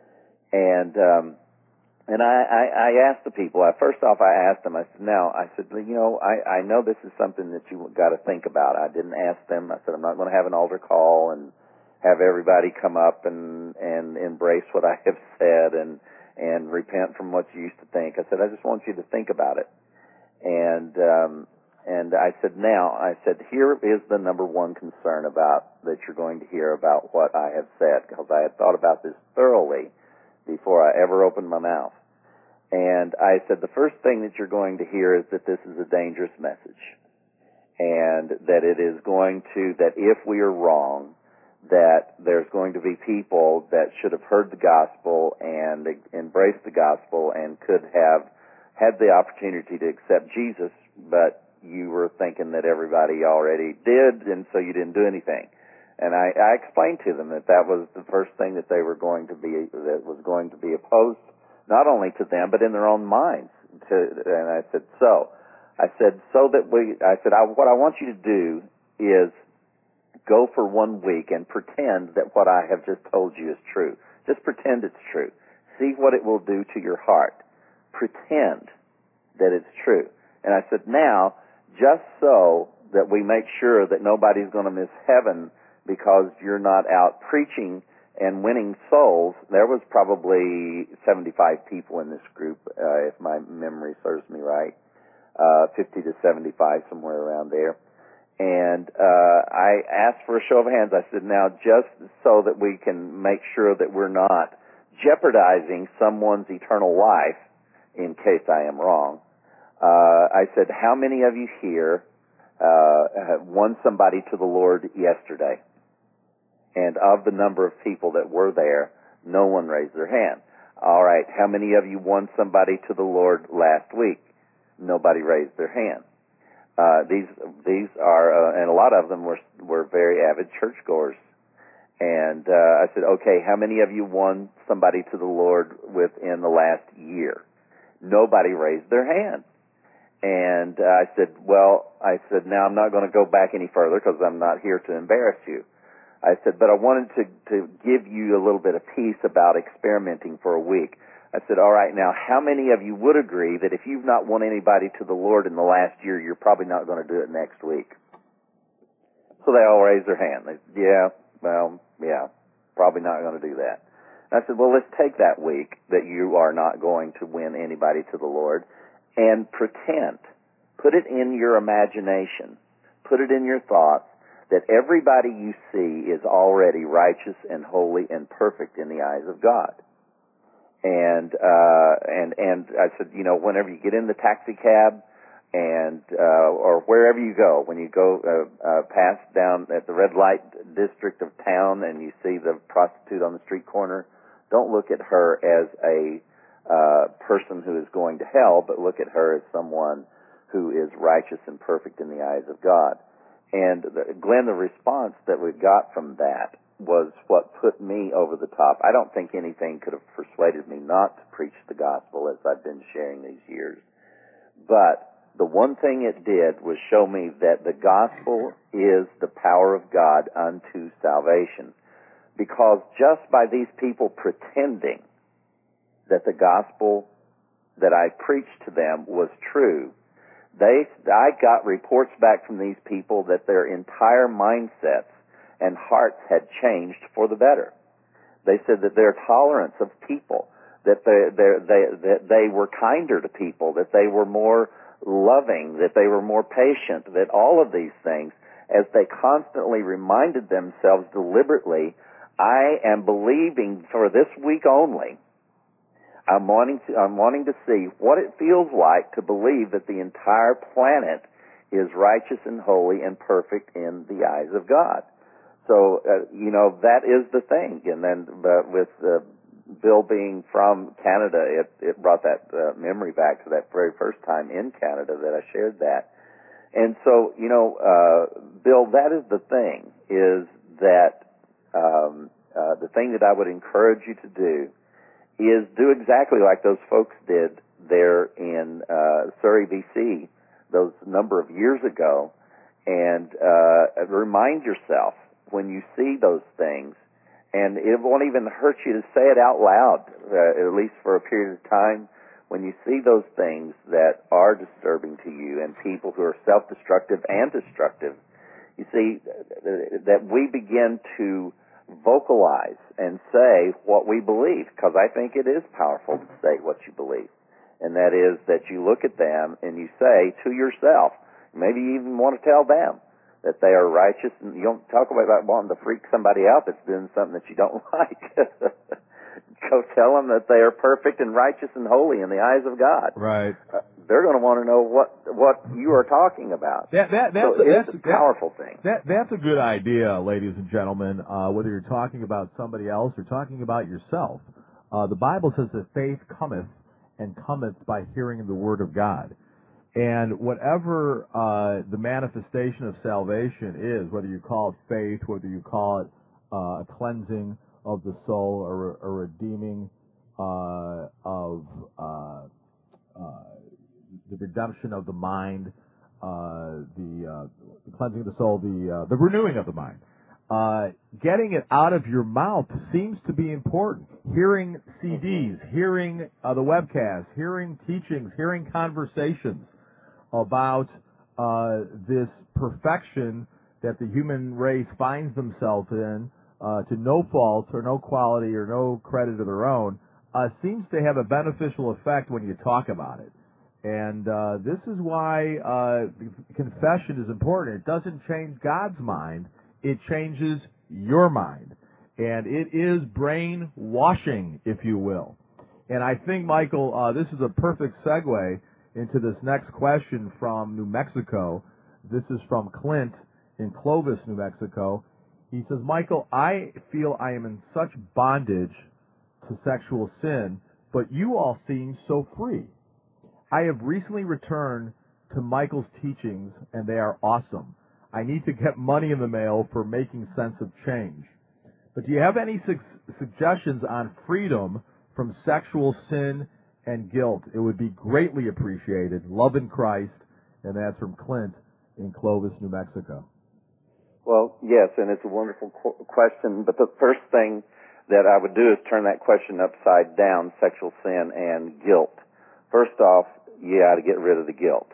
And um, and I, I, I asked the people, I, first off I asked them, I said, now, I said, you know, I, I know this is something that you got to think about. I didn't ask them, I said, I'm not going to have an altar call and have everybody come up and, and embrace what I have said and, and repent from what you used to think. I said, I just want you to think about it. And um, And I said, now, I said, here is the number one concern about that you're going to hear about what I have said, because I had thought about this thoroughly before I ever opened my mouth. And I said, the first thing that you're going to hear is that this is a dangerous message, and that it is going to, that if we are wrong, that there's going to be people that should have heard the gospel and embraced the gospel and could have had the opportunity to accept Jesus, but you were thinking that everybody already did, and so you didn't do anything. And I, I explained to them that that was the first thing that they were going to be, that was going to be opposed, not only to them, but in their own minds. To, and I said, so, I said, so that we, I said, I, what I want you to do is go for one week and pretend that what I have just told you is true. Just pretend it's true. See what it will do to your heart. Pretend that it's true. And I said, now, just so that we make sure that nobody's going to miss heaven because you're not out preaching and winning souls. There was probably seventy-five people in this group, uh, if my memory serves me right. uh, fifty to seventy-five, somewhere around there. And uh, I asked for a show of hands. I said, now, just so that we can make sure that we're not jeopardizing someone's eternal life, in case I am wrong, uh, I said, how many of you here uh, won somebody to the Lord yesterday? And of the number of people that were there, no one raised their hand. All right, how many of you won somebody to the Lord last week? Nobody raised their hand. Uh, these these are, uh, and a lot of them were were very avid churchgoers. And uh, I said, okay, how many of you won somebody to the Lord within the last year? Nobody raised their hand. And uh, I said, well, I said, now I'm not going to go back any further because I'm not here to embarrass you. I said, but I wanted to, to give you a little bit of peace about experimenting for a week. I said, all right, now, how many of you would agree that if you've not won anybody to the Lord in the last year, you're probably not going to do it next week? So they all raised their hand. They said, yeah, well, yeah, probably not going to do that. And I said, well, let's take that week that you are not going to win anybody to the Lord and pretend, put it in your imagination, put it in your thoughts, that everybody you see is already righteous and holy and perfect in the eyes of God. And uh, and and I said, you know, whenever you get in the taxi cab, and uh, or wherever you go, when you go uh, uh, past down at the red light district of town, and you see the prostitute on the street corner, don't look at her as a uh, person who is going to hell, but look at her as someone who is righteous and perfect in the eyes of God. And the, Glenn, the response that we got from that was what put me over the top. I don't think anything could have persuaded me not to preach the gospel as I've been sharing these years. But the one thing it did was show me that the gospel is the power of God unto salvation. Because just by these people pretending that the gospel that I preached to them was true, They, I got reports back from these people that their entire mindsets and hearts had changed for the better. They said that their tolerance of people, that they, they, they, that they were kinder to people, that they were more loving, that they were more patient, that all of these things, as they constantly reminded themselves deliberately, I am believing for this week only, I'm wanting to, I'm wanting to see what it feels like to believe that the entire planet is righteous and holy and perfect in the eyes of God. So, uh, you know, that is the thing. And then uh, with uh, Bill being from Canada, it, it brought that uh, memory back to that very first time in Canada that I shared that. And so, you know, uh, Bill, that is the thing, is that um, uh, the thing that I would encourage you to do is do exactly like those folks did there in uh, Surrey, B C, those number of years ago, and uh, remind yourself when you see those things, and it won't even hurt you to say it out loud, uh, at least for a period of time, when you see those things that are disturbing to you and people who are self-destructive and destructive, you see that we begin to vocalize and say what we believe, because I think it is powerful to say what you believe. And that is that you look at them and you say to yourself, maybe you even want to tell them that they are righteous, and you don't talk about wanting to freak somebody out that's doing something that you don't like. Go tell them that they are perfect and righteous and holy in the eyes of God. Right. Uh, they're going to want to know what what you are talking about. That, that, that's, so a, it's that's a powerful that, thing. That, that's a good idea, ladies and gentlemen, uh, whether you're talking about somebody else or talking about yourself. Uh, the Bible says that faith cometh and cometh by hearing the word of God. And whatever uh, the manifestation of salvation is, whether you call it faith, whether you call it uh, a cleansing of the soul or a redeeming uh, of uh, uh, the redemption of the mind, uh, the, uh, the cleansing of the soul, the uh, the renewing of the mind. Uh, getting it out of your mouth seems to be important. Hearing C Ds, hearing uh, the webcast, hearing teachings, hearing conversations about uh, this perfection that the human race finds themselves in, uh, to no faults or no quality or no credit of their own, uh, seems to have a beneficial effect when you talk about it. And uh, this is why uh, confession is important. It doesn't change God's mind. It changes your mind. And it is brainwashing, if you will. And I think, Michael, uh, this is a perfect segue into this next question from New Mexico. This is from Clint in Clovis, New Mexico. He says, Michael, I feel I am in such bondage to sexual sin, but you all seem so free. I have recently returned to Michael's teachings, and they are awesome. I need to get money in the mail for making sense of change. But do you have any su- suggestions on freedom from sexual sin and guilt? It would be greatly appreciated. Love in Christ. And that's from Clint in Clovis, New Mexico. Well, yes, and it's a wonderful qu- question, but the first thing that I would do is turn that question upside down, sexual sin and guilt. First off, you got to get rid of the guilt.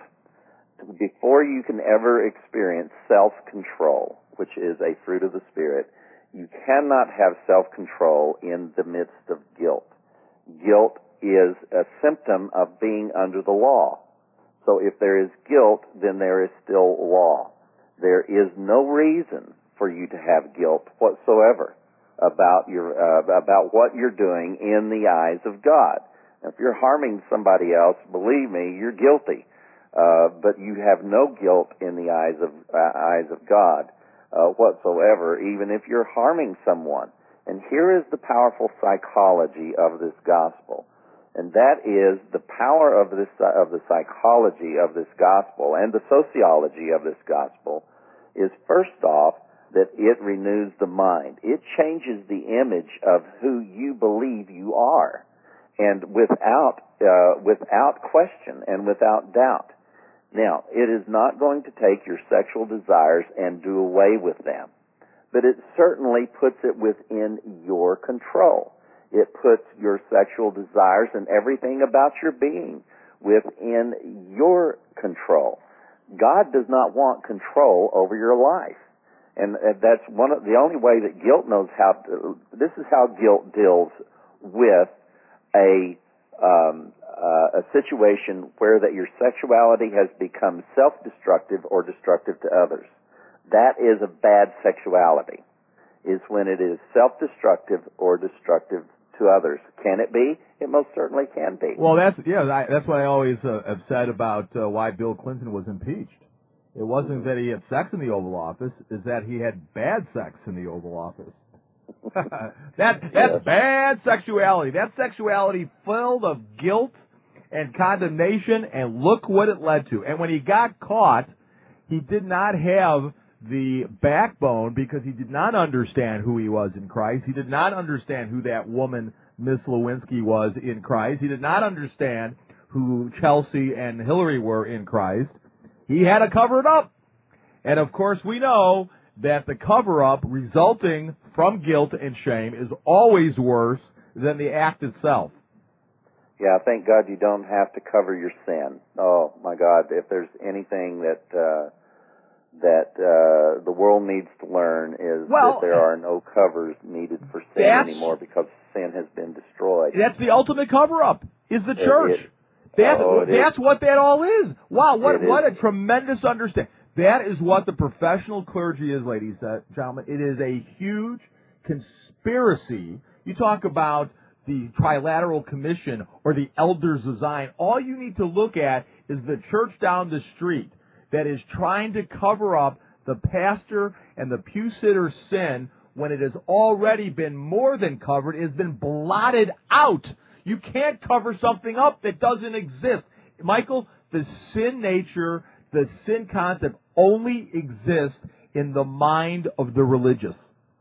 Before you can ever experience self-control, which is a fruit of the Spirit, you cannot have self-control in the midst of guilt. Guilt is a symptom of being under the law. So if there is guilt, then there is still law. There is no reason for you to have guilt whatsoever about your uh, about what you're doing in the eyes of God. If you're harming somebody else, believe me, you're guilty. Uh, but you have no guilt in the eyes of uh, eyes of God uh, whatsoever, even if you're harming someone. And here is the powerful psychology of this gospel, and that is the power of this of the psychology of this gospel and the sociology of this gospel is first off that it renews the mind. It changes the image of who you believe you are. And without uh, without question and without doubt. Now, it is not going to take your sexual desires and do away with them, but it certainly puts it within your control. It puts your sexual desires and everything about your being within your control. God does not want control over your life, and that's one of the only way that guilt knows how to. This is how guilt deals with a um, uh, a situation where that your sexuality has become self-destructive or destructive to others. That is a bad sexuality, is when it is self-destructive or destructive to others. Can it be? It most certainly can be. Well, that's yeah. I, that's what I always uh, have said about uh, why Bill Clinton was impeached. It wasn't that he had sex in the Oval Office; is that he had bad sex in the Oval Office. that that's yes. bad sexuality. That's sexuality filled of guilt and condemnation, and look what it led to. And when he got caught, he did not have the backbone because he did not understand who he was in Christ. He did not understand who that woman, Miss Lewinsky, was in Christ. He did not understand who Chelsea and Hillary were in Christ. He had to cover it up. And, of course, we know that the cover-up resulting from guilt and shame is always worse than the act itself. Yeah, thank God you don't have to cover your sin. Oh, my God, if there's anything that uh, that uh, the world needs to learn is well, that there are no covers needed for sin anymore because sin has been destroyed. That's the ultimate cover-up, is the church. It, it, that's oh, that's is. what that all is. Wow, what, it what is. a tremendous understanding. That is what the professional clergy is, ladies and gentlemen. It is a huge conspiracy. You talk about the Trilateral Commission or the Elders of Zion. All you need to look at is the church down the street that is trying to cover up the pastor and the pew sitter's sin when it has already been more than covered. It has been blotted out. You can't cover something up that doesn't exist. Michael, the sin nature, the sin concept only exists in the mind of the religious.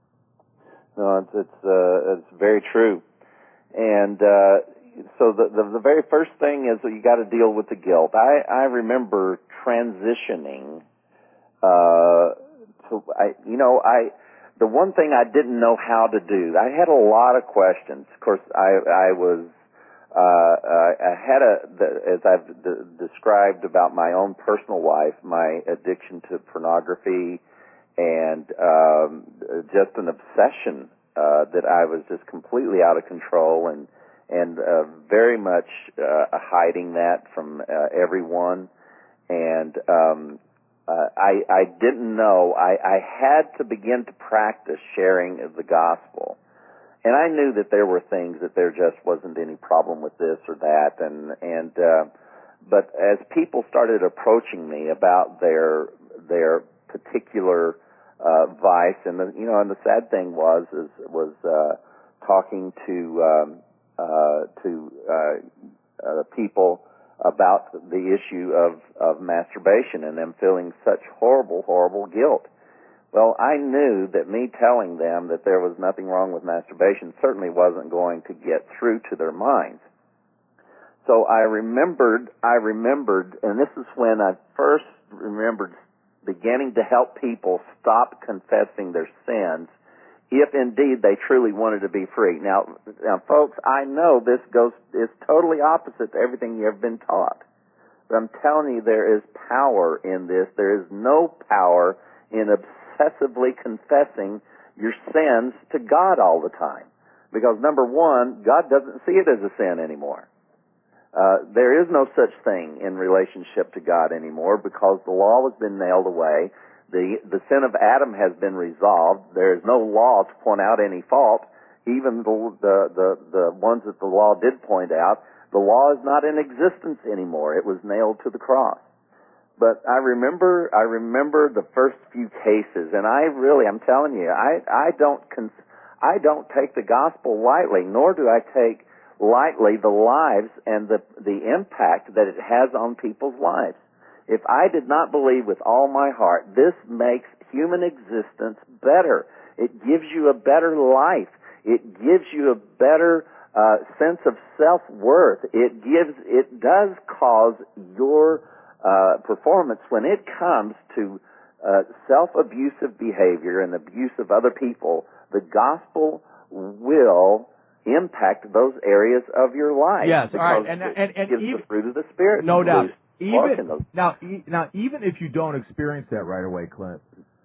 No, it's it's, uh, it's very true. And uh, so the, the the very first thing is that you got to deal with the guilt. I I remember transitioning. Uh, to I you know I the one thing I didn't know how to do. I had a lot of questions. Of course, I I was. Uh, I had a, the, as I've d- described about my own personal life, my addiction to pornography and um, just an obsession uh, that I was just completely out of control and and uh, very much uh, hiding that from uh, everyone. And um, uh, I, I didn't know. I, I had to begin to practice sharing the gospel. And I knew that there were things that there just wasn't any problem with this or that. And, and uh, but as people started approaching me about their their particular uh, vice, and the, you know, and the sad thing was is was uh, talking to um, uh, to uh, uh, people about the issue of, of masturbation and them feeling such horrible, horrible guilt. Well, I knew that me telling them that there was nothing wrong with masturbation certainly wasn't going to get through to their minds. So I remembered, I remembered, and this is when I first remembered beginning to help people stop confessing their sins if indeed they truly wanted to be free. Now, now folks, I know this goes is totally opposite to everything you have been taught. But I'm telling you, there is power in this. There is no power in obsessively confessing your sins to God all the time. Because number one, God doesn't see it as a sin anymore. Uh, there is no such thing in relationship to God anymore because the law has been nailed away. The, the sin of Adam has been resolved. There is no law to point out any fault. Even the, the, the, the ones that the law did point out, the law is not in existence anymore. It was nailed to the cross. But I remember, I remember the first few cases, and I really, I'm telling you, I, I don't, cons- I don't take the gospel lightly, nor do I take lightly the lives and the, the impact that it has on people's lives. If I did not believe with all my heart, this makes human existence better. It gives you a better life. It gives you a better uh, sense of self-worth. It gives, it does cause your uh, performance when it comes to uh, self-abusive behavior and abuse of other people. The gospel will impact those areas of your life. Yes, all right, because and it and, and gives even, the fruit of the Spirit. no doubt. Even now, e- now, even if you don't experience that right away, Clint,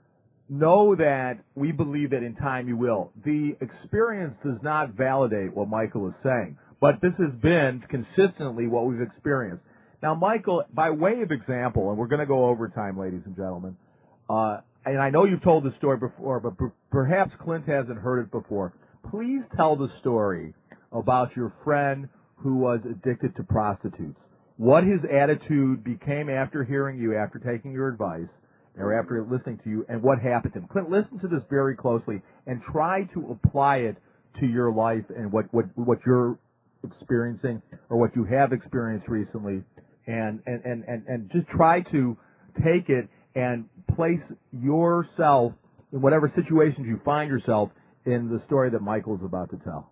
know that we believe that in time you will. The experience does not validate what Michael is saying, but this has been consistently what we've experienced. Now, Michael, by way of example, and we're going to go over time, ladies and gentlemen, uh, and I know you've told the story before, but per- perhaps Clint hasn't heard it before. Please tell the story about your friend who was addicted to prostitutes. What his attitude became after hearing you, after taking your advice, or after listening to you, and what happened to him. Clint, listen to this very closely and try to apply it to your life and what, what, what you're experiencing or what you have experienced recently, and, and, and, and, and just try to take it and place yourself in whatever situations you find yourself in the story that Michael's about to tell.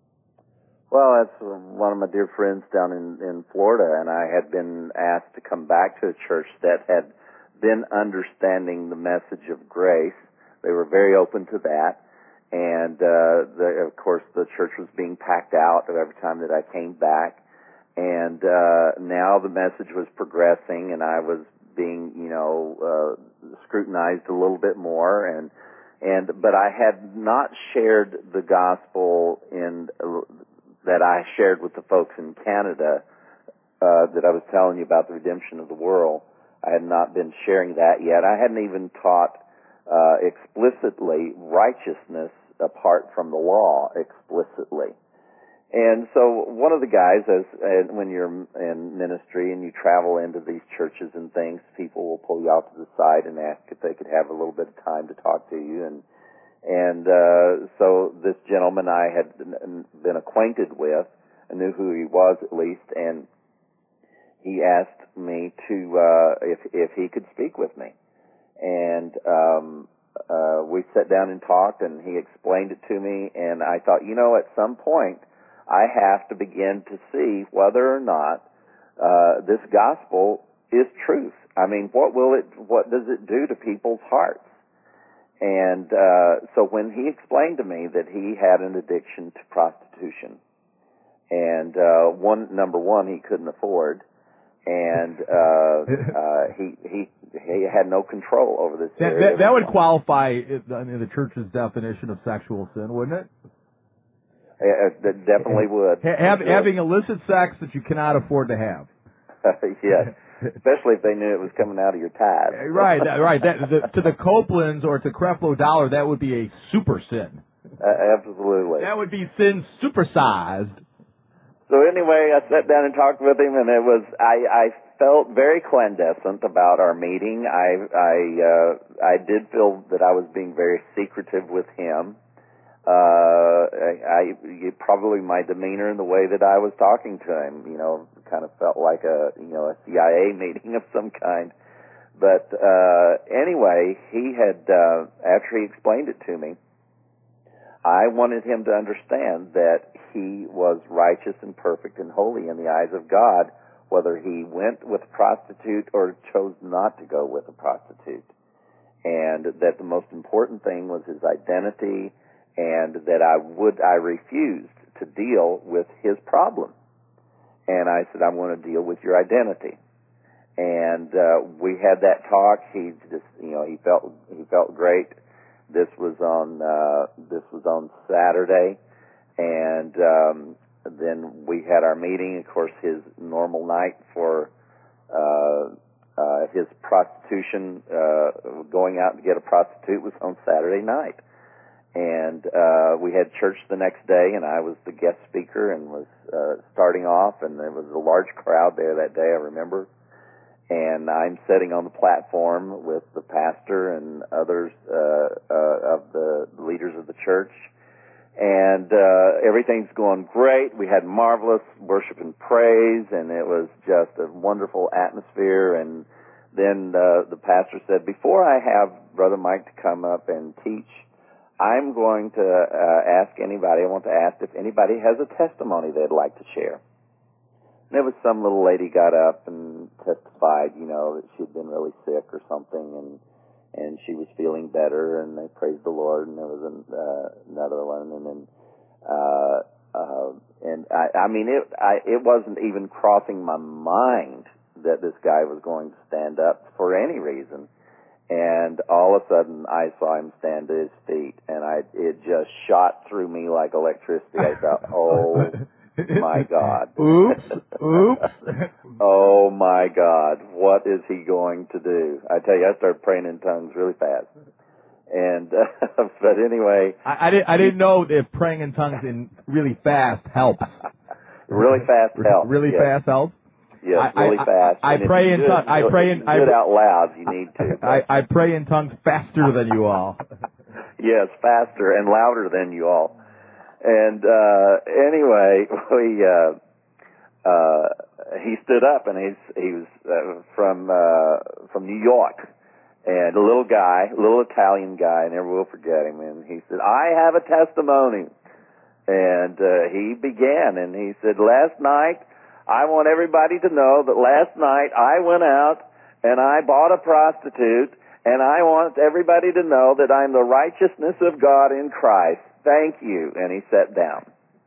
Well, that's one of my dear friends down in, in Florida, and I had been asked to come back to a church that had been understanding the message of grace. They were very open to that, and uh, the, of course the church was being packed out every time that I came back, and uh, now the message was progressing, and I was being, you know, uh, scrutinized a little bit more, and and but I had not shared the gospel in. Uh, that I shared with the folks in Canada, uh, that I was telling you about the redemption of the world. I had not been sharing that yet. I hadn't even taught uh, explicitly righteousness apart from the law explicitly. And so one of the guys, as, as when you're in ministry and you travel into these churches and things, people will pull you out to the side and ask if they could have a little bit of time to talk to you. And And uh, so this gentleman I had been acquainted with, I knew who he was at least, and he asked me to uh, if if he could speak with me. And um, uh, we sat down and talked, and he explained it to me. And I thought, you know, at some point, I have to begin to see whether or not uh, this gospel is truth. I mean, what will it? What does it do to people's hearts? And uh, so when he explained to me that he had an addiction to prostitution, and uh, one number one he couldn't afford, and uh, uh, he he he had no control over this. That, that, that would qualify in the church's definition of sexual sin, wouldn't it? Uh, it definitely would. Ha- have, sure. Having illicit sex that you cannot afford to have. Yes, especially if they knew it was coming out of your tithe. Right, that, right. That, the, to the Copelands or to Creflo Dollar, that would be a super sin. Uh, absolutely. That would be sin supersized. So anyway, I sat down and talked with him, and it was I, I felt very clandestined about our meeting. I I uh, I did feel that I was being very secretive with him. Uh, I, I probably my demeanor and the way that I was talking to him, you know, kind of felt like a you know a C I A meeting of some kind. But uh, anyway, he had uh, after he explained it to me, I wanted him to understand that he was righteous and perfect and holy in the eyes of God, whether he went with a prostitute or chose not to go with a prostitute, and that the most important thing was his identity. And that I would, I refused to deal with his problem. And I said, I'm going to deal with your identity. And, uh, we had that talk. He just, you know, he felt, he felt great. This was on, uh, this was on Saturday. And, um, then we had our meeting. Of course, his normal night for, uh, uh, his prostitution, uh, going out to get a prostitute was on Saturday night. And uh we had church the next day, and I was the guest speaker and was uh starting off, and there was a large crowd there that day, I remember. And I'm sitting on the platform with the pastor and others uh, uh of the leaders of the church. And uh everything's going great. We had marvelous worship and praise, and it was just a wonderful atmosphere. And then uh, the pastor said, before I have Brother Mike to come up and teach, I'm going to uh, ask anybody, I want to ask if anybody has a testimony they'd like to share. And there was some little lady got up and testified, you know, that she'd been really sick or something, and and she was feeling better, and they praised the Lord. And there was an, uh, another one, and then, uh, uh, and I, I mean, it, I, it wasn't even crossing my mind that this guy was going to stand up for any reason. And all of a sudden, I saw him stand to his feet, and I it just shot through me like electricity. I thought, oh, my God. Oops, oops. Oh, my God, what is he going to do? I tell you, I started praying in tongues really fast. And, uh, but anyway. I, I, didn't, I didn't know if praying in tongues in really fast helps. Really fast helps. Really yes. fast helps? Yes, I, really I, fast. I, I pray in tongues. I pray in. I do it out loud. You need to. I, I pray in tongues faster than you all. Yes, faster and louder than you all. And uh anyway, we uh uh he stood up, and he's he was uh, from uh from New York, and a little guy, a little Italian guy, never will forget him. And he said, "I have a testimony." And uh, he began, and he said, "Last night, I want everybody to know that last night I went out and I bought a prostitute, and I want everybody to know that I'm the righteousness of God in Christ. Thank you." And he sat down.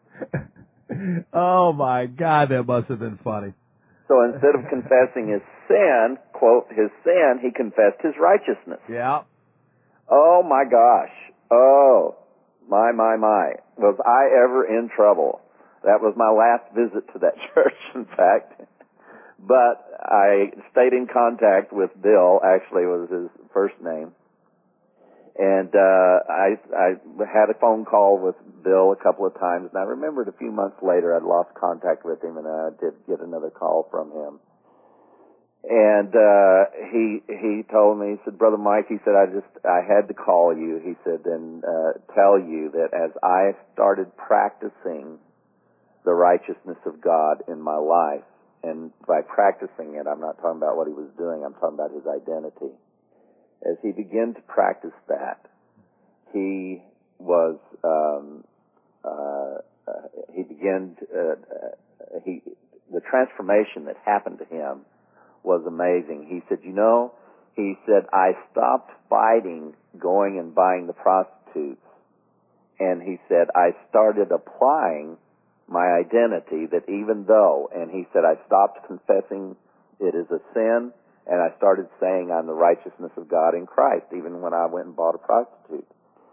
Oh, my God, that must have been funny. So instead of confessing his sin, quote, his sin, he confessed his righteousness. Yeah. Oh, my gosh. Oh, my, my, my. Was I ever in trouble? That was my last visit to that church, in fact. But I stayed in contact with Bill, actually was his first name. And uh I I had a phone call with Bill a couple of times, and I remembered a few months later I'd lost contact with him, and I did get another call from him. And uh he he told me, he said, "Brother Mike," he said, I just I had to call you, he said, and uh tell you that as I started practicing the righteousness of God in my life, and by practicing it, I'm not talking about what he was doing, I'm talking about his identity. As he began to practice that, he was, um, uh, uh, he began, to, uh, uh, he, the transformation that happened to him was amazing. He said, you know, he said, I stopped fighting going and buying the prostitutes. And he said, I started applying my identity that even though, and he said, I stopped confessing it is a sin, and I started saying I'm the righteousness of God in Christ, even when I went and bought a prostitute.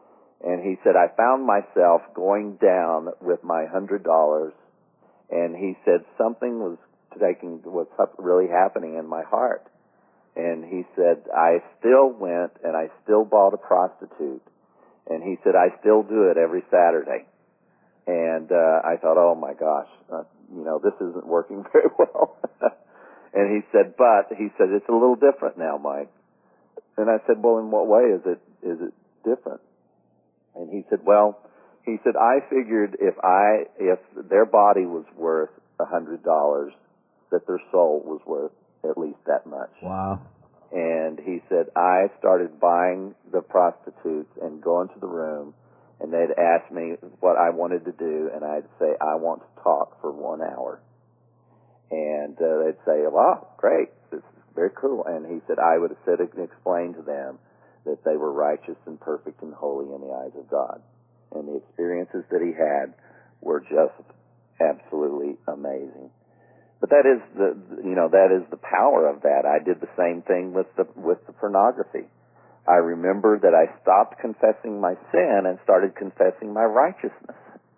And he said, I found myself going down with my hundred dollars, and he said something was taking, was really happening in my heart. And he said, I still went and I still bought a prostitute. And he said, I still do it every Saturday. And uh, I thought, oh my gosh, uh, you know, this isn't working very well. And he said, but, he said, it's a little different now, Mike. And I said, well, in what way is it, is it different? And he said, well, he said, I figured if I, if their body was worth a hundred dollars, that their soul was worth at least that much. Wow. And he said, I started buying the prostitutes and going to the room, and they'd ask me what I wanted to do, and I'd say, I want to talk for one hour. And uh, they'd say, wow, great, this is very cool. And he said, I would have said and explained to them that they were righteous and perfect and holy in the eyes of God. And the experiences that he had were just absolutely amazing. But that is the, you know, that is the power of that. I did the same thing with the, with the pornography. I remember that I stopped confessing my sin and started confessing my righteousness.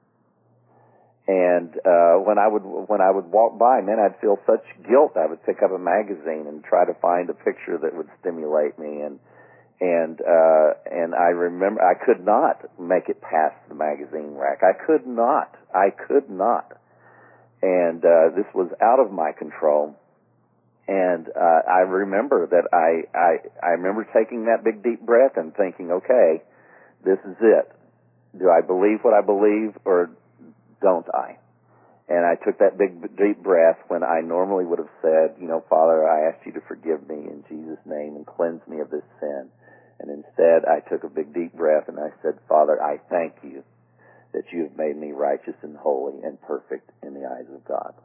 And uh, when I would when I would walk by, man, I'd feel such guilt. I would pick up a magazine and try to find a picture that would stimulate me. And and uh, and I remember I could not make it past the magazine rack. I could not. I could not. And uh, this was out of my control. And uh, I remember that I, I I remember taking that big deep breath and thinking, okay, this is it. Do I believe what I believe or don't I? And I took that big deep breath when I normally would have said, you know, Father, I ask you to forgive me in Jesus' name and cleanse me of this sin. And instead, I took a big deep breath and I said, Father, I thank you that you have made me righteous and holy and perfect in the eyes of God,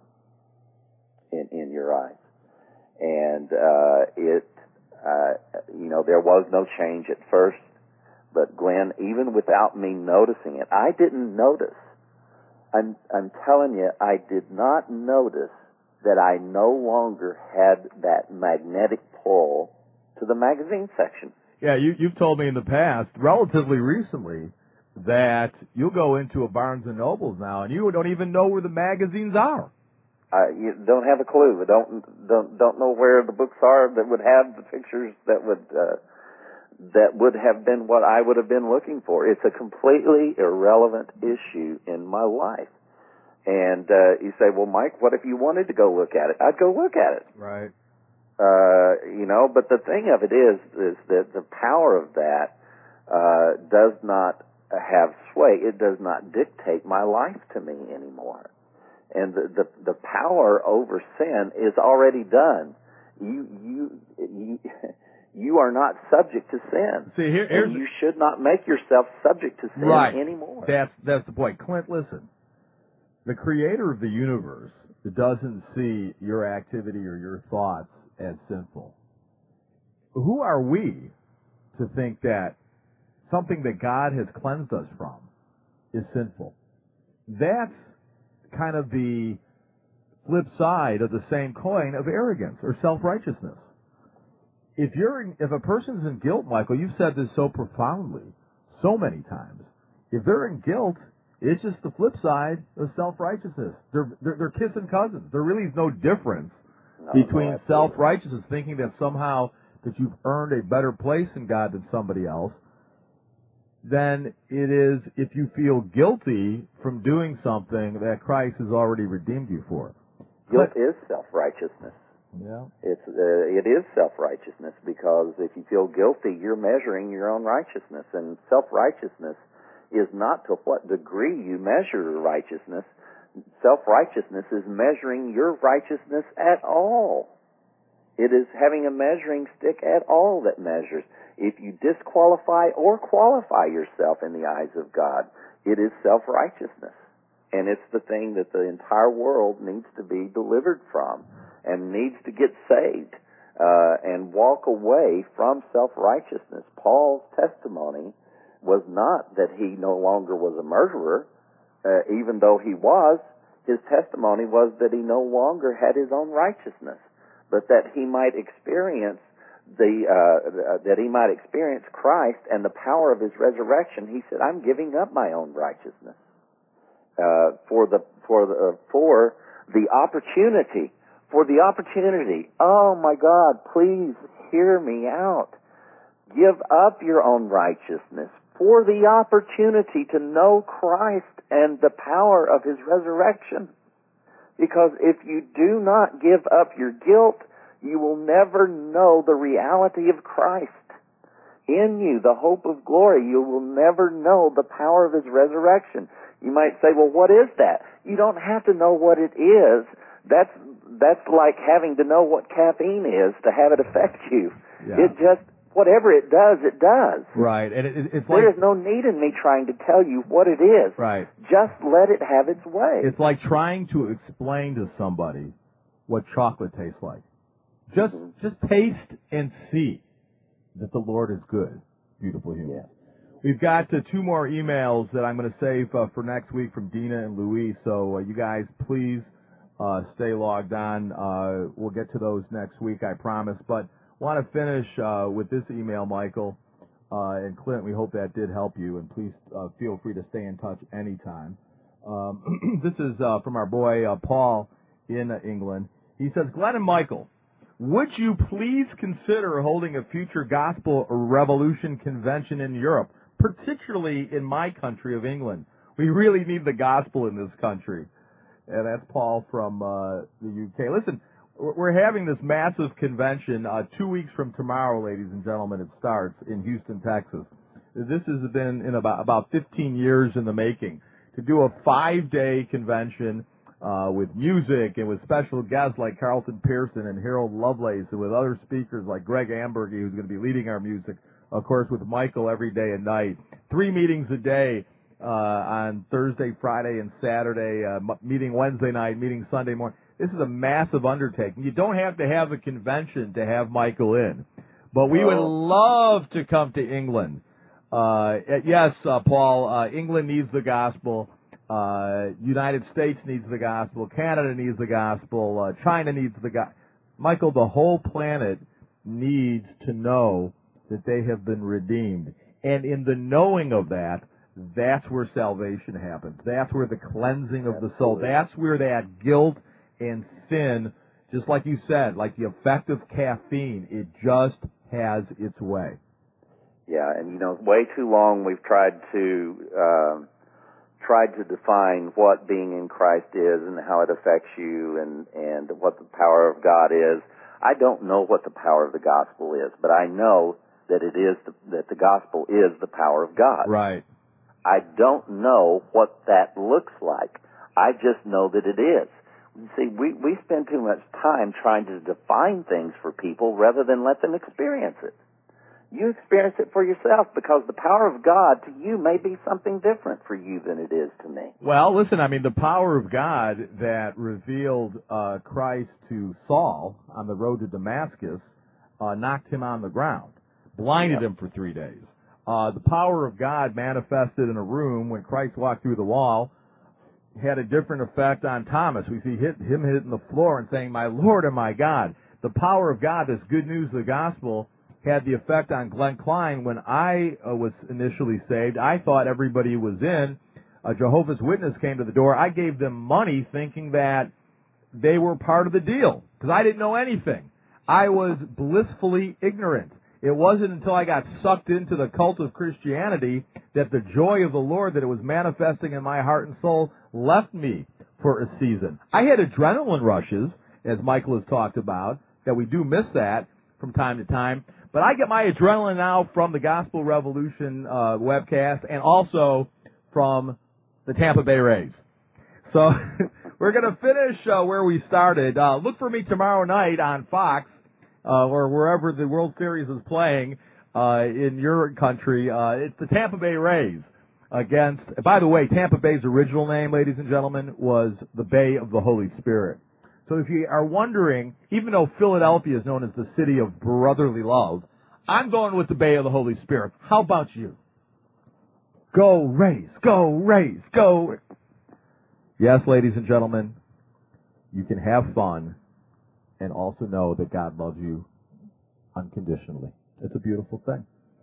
in, in your eyes. And uh, it, uh, you know, there was no change at first, but Glenn, even without me noticing it, I didn't notice. I'm, I'm telling you, I did not notice that I no longer had that magnetic pull to the magazine section. Yeah, you, you've told me in the past, relatively recently, that you'll go into a Barnes and Nobles now, and you don't even know where the magazines are. Uh, you don't have a clue. Don't don't don't know where the books are that would have the pictures that would uh, that would have been what I would have been looking for. It's a completely irrelevant issue in my life. And uh, you say, well, Mike, what if you wanted to go look at it? I'd go look at it. Right. Uh, you know, but the thing of it is, is that the power of that uh, does not have sway. It does not dictate my life to me anymore. And the, the the power over sin is already done. You you you you are not subject to sin. See, here, here's and you should not make yourself subject to sin right. anymore. That's that's the point, Clint. Listen, the Creator of the universe doesn't see your activity or your thoughts as sinful. Who are we to think that something that God has cleansed us from is sinful? That's kind of the flip side of the same coin of arrogance or self-righteousness. If you're in, if a person's in guilt, Michael, you've said this so profoundly, so many times. If they're in guilt, it's just the flip side of self-righteousness. They're they're, they're kissing cousins. There really is no difference no, between no, self-righteousness, thinking that somehow that you've earned a better place in God than somebody else, than it is if you feel guilty from doing something that Christ has already redeemed you for. Guilt is self-righteousness. Yeah. It's uh, it is self-righteousness, because if you feel guilty, you're measuring your own righteousness, and self-righteousness is not to what degree you measure righteousness. Self-righteousness is measuring your righteousness at all. It is having a measuring stick at all that measures. If you disqualify or qualify yourself in the eyes of God, it is self-righteousness. And it's the thing that the entire world needs to be delivered from and needs to get saved uh, and walk away from self-righteousness. Paul's testimony was not that he no longer was a murderer, uh, even though he was. His testimony was that he no longer had his own righteousness, but that he might experience the uh, that he might experience Christ and the power of his resurrection, he said, "I'm giving up my own righteousness uh, for the for the uh, for the opportunity for the opportunity." Oh my God! Please hear me out. Give up your own righteousness for the opportunity to know Christ and the power of his resurrection. Because if you do not give up your guilt, you will never know the reality of Christ. In you, the hope of glory, you will never know the power of his resurrection. You might say, well, what is that? You don't have to know what it is. That's that's like having to know what caffeine is to have it affect you. Yeah. It just, whatever it does, it does. Right. And it, it, it's like, there is no need in me trying to tell you what it is. Right. Just let it have its way. It's like trying to explain to somebody what chocolate tastes like. Just mm-hmm. just taste and see that the Lord is good, beautiful humans. Yeah. We've got uh, two more emails that I'm going to save uh, for next week from Dina and Louise, so uh, you guys please uh, stay logged on. Uh, we'll get to those next week, I promise. But want to finish uh, with this email, Michael uh, and Clint. We hope that did help you, and please uh, feel free to stay in touch anytime. Um, this is uh, from our boy uh, Paul in uh, England. He says, Glenn and Michael, would you please consider holding a future Gospel Revolution convention in Europe, particularly in my country of England? We really need the gospel in this country. And that's Paul from uh, the U K. Listen, we're having this massive convention uh, two weeks from tomorrow, ladies and gentlemen. It starts in Houston, Texas. This has been in about, about fifteen years in the making, to do a five-day convention Uh, with music and with special guests like Carlton Pearson and Harold Lovelace, and with other speakers like Greg Ambergy, who's going to be leading our music, of course, with Michael every day and night. Three meetings a day uh, on Thursday, Friday, and Saturday, uh, meeting Wednesday night, meeting Sunday morning. This is a massive undertaking. You don't have to have a convention to have Michael in, but we would love to come to England. Uh, yes, uh, Paul, uh, England needs the gospel. Uh, United States needs the gospel. Canada needs the gospel. Uh, China needs the gospel. Michael, the whole planet needs to know that they have been redeemed. And in the knowing of that, that's where salvation happens. That's where the cleansing of the soul, that's where that guilt and sin, just like you said, like the effect of caffeine, it just has its way. Yeah, and you know, way too long we've tried to... Um, tried to define what being in Christ is and how it affects you and, and what the power of God is. I don't know what the power of the gospel is, but I know that it is the, that the gospel is the power of God. Right. I don't know what that looks like. I just know that it is. See, we, we spend too much time trying to define things for people rather than let them experience it. You experience it for yourself, because the power of God to you may be something different for you than it is to me. Well, listen, I mean, the power of God that revealed uh, Christ to Saul on the road to Damascus uh, knocked him on the ground, blinded yep. him for three days. Uh, the power of God manifested in a room when Christ walked through the wall had a different effect on Thomas. We see hit, him hitting the floor and saying, "My Lord and my God." The power of God, this good news of the gospel, had the effect on Glenn Klein. When I uh, was initially saved, I thought everybody was in. A Jehovah's Witness came to the door. I gave them money thinking that they were part of the deal, because I didn't know anything. I was blissfully ignorant. It wasn't until I got sucked into the cult of Christianity that the joy of the Lord that it was manifesting in my heart and soul left me for a season. I had adrenaline rushes, as Michael has talked about, that we do miss that from time to time. But I get my adrenaline now from the Gospel Revolution uh, webcast, and also from the Tampa Bay Rays. So we're going to finish uh, where we started. Uh, look for me tomorrow night on Fox uh, or wherever the World Series is playing uh, in your country. Uh, it's the Tampa Bay Rays against, by the way, Tampa Bay's original name, ladies and gentlemen, was the Bay of the Holy Spirit. So if you are wondering, even though Philadelphia is known as the city of brotherly love, I'm going with the Bay of the Holy Spirit. How about you? Go Rays, go Rays, go. Yes, ladies and gentlemen, you can have fun and also know that God loves you unconditionally. It's a beautiful thing.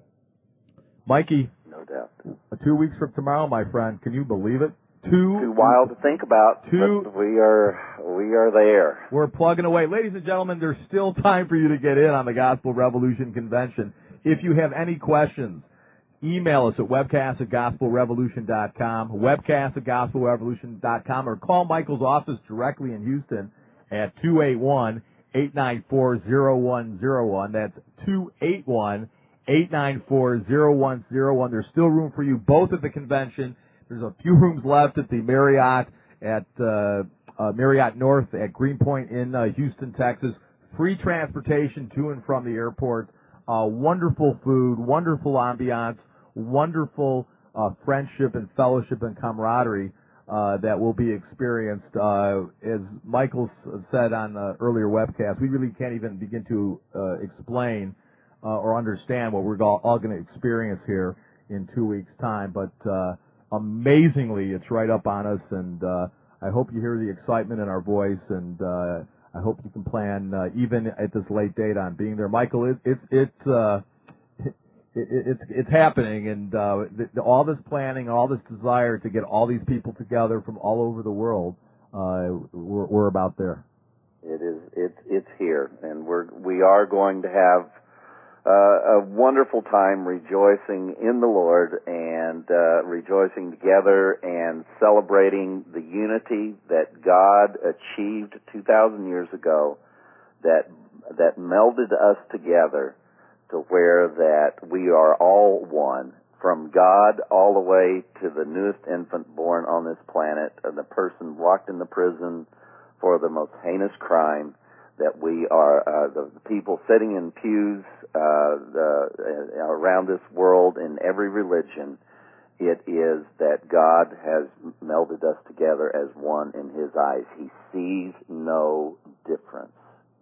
Mikey, No doubt. two weeks from tomorrow, my friend, can you believe it? Two. Too wild to think about, Two. but we are, we are there. We're plugging away. Ladies and gentlemen, there's still time for you to get in on the Gospel Revolution Convention. If you have any questions, email us at webcast at gospel revolution dot com, webcast at gospel revolution dot com, or call Michael's office directly in Houston at two eight one, eight nine four, zero one zero one. That's two eight one, eight nine four, zero one zero one. There's still room for you both at the convention. There's a few rooms left at the Marriott at uh, uh, Marriott North at Greenpoint in uh, Houston, Texas. Free transportation to and from the airport. Uh, wonderful food, wonderful ambiance, wonderful uh, friendship and fellowship and camaraderie uh, that will be experienced. Uh, as Michael said on the earlier webcast, we really can't even begin to uh, explain uh, or understand what we're all, all going to experience here in two weeks' time. But uh, amazingly, it's right up on us, and uh, I hope you hear the excitement in our voice, and uh, I hope you can plan, uh, even at this late date, on being there. Michael, it, it's it's uh, it, it, it's it's happening, and uh, the, the, all this planning, all this desire to get all these people together from all over the world, uh, we're, we're about there. It is. It's it's here, and we're we are going to have uh, a wonderful time rejoicing in the Lord and uh, rejoicing together and celebrating the unity that God achieved two thousand years ago, that that melded us together to where that we are all one, from God all the way to the newest infant born on this planet, and the person locked in the prison for the most heinous crime, that we are uh, the people sitting in pews uh, the, uh, around this world in every religion. It is that God has melded us together as one in His eyes. He sees no difference.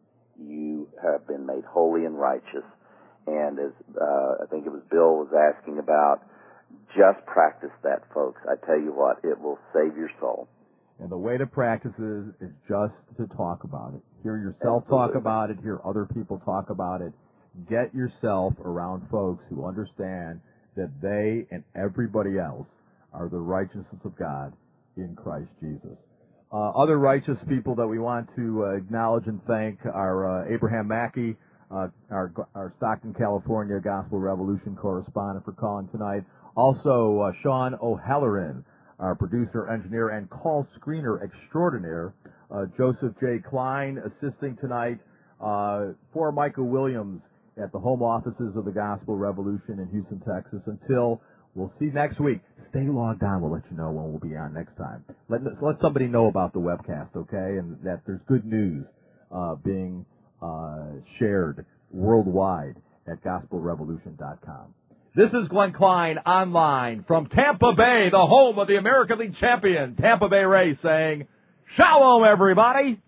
You have been made holy and righteous. And as uh, I think it was Bill was asking about, just practice that, folks. I tell you what, it will save your soul. And the way to practice is, is just to talk about it. Hear yourself Absolutely. talk about it. Hear other people talk about it. Get yourself around folks who understand that they and everybody else are the righteousness of God in Christ Jesus. Uh, other righteous people that we want to uh, acknowledge and thank are uh, Abraham Mackey, uh, our, our Stockton, California Gospel Revolution correspondent, for calling tonight. Also, uh, Sean O'Halloran, our producer, engineer, and call screener extraordinaire. Uh, Joseph J. Klein assisting tonight. Uh, for Michael Williams at the home offices of the Gospel Revolution in Houston, Texas. Until we'll see next week. Stay logged on. We'll let you know when we'll be on next time. Let, let somebody know about the webcast, okay, and that there's good news uh, being uh, shared worldwide at gospel revolution dot com. This is Glenn Klein online from Tampa Bay, the home of the American League champion, Tampa Bay Rays, saying, Shalom, everybody!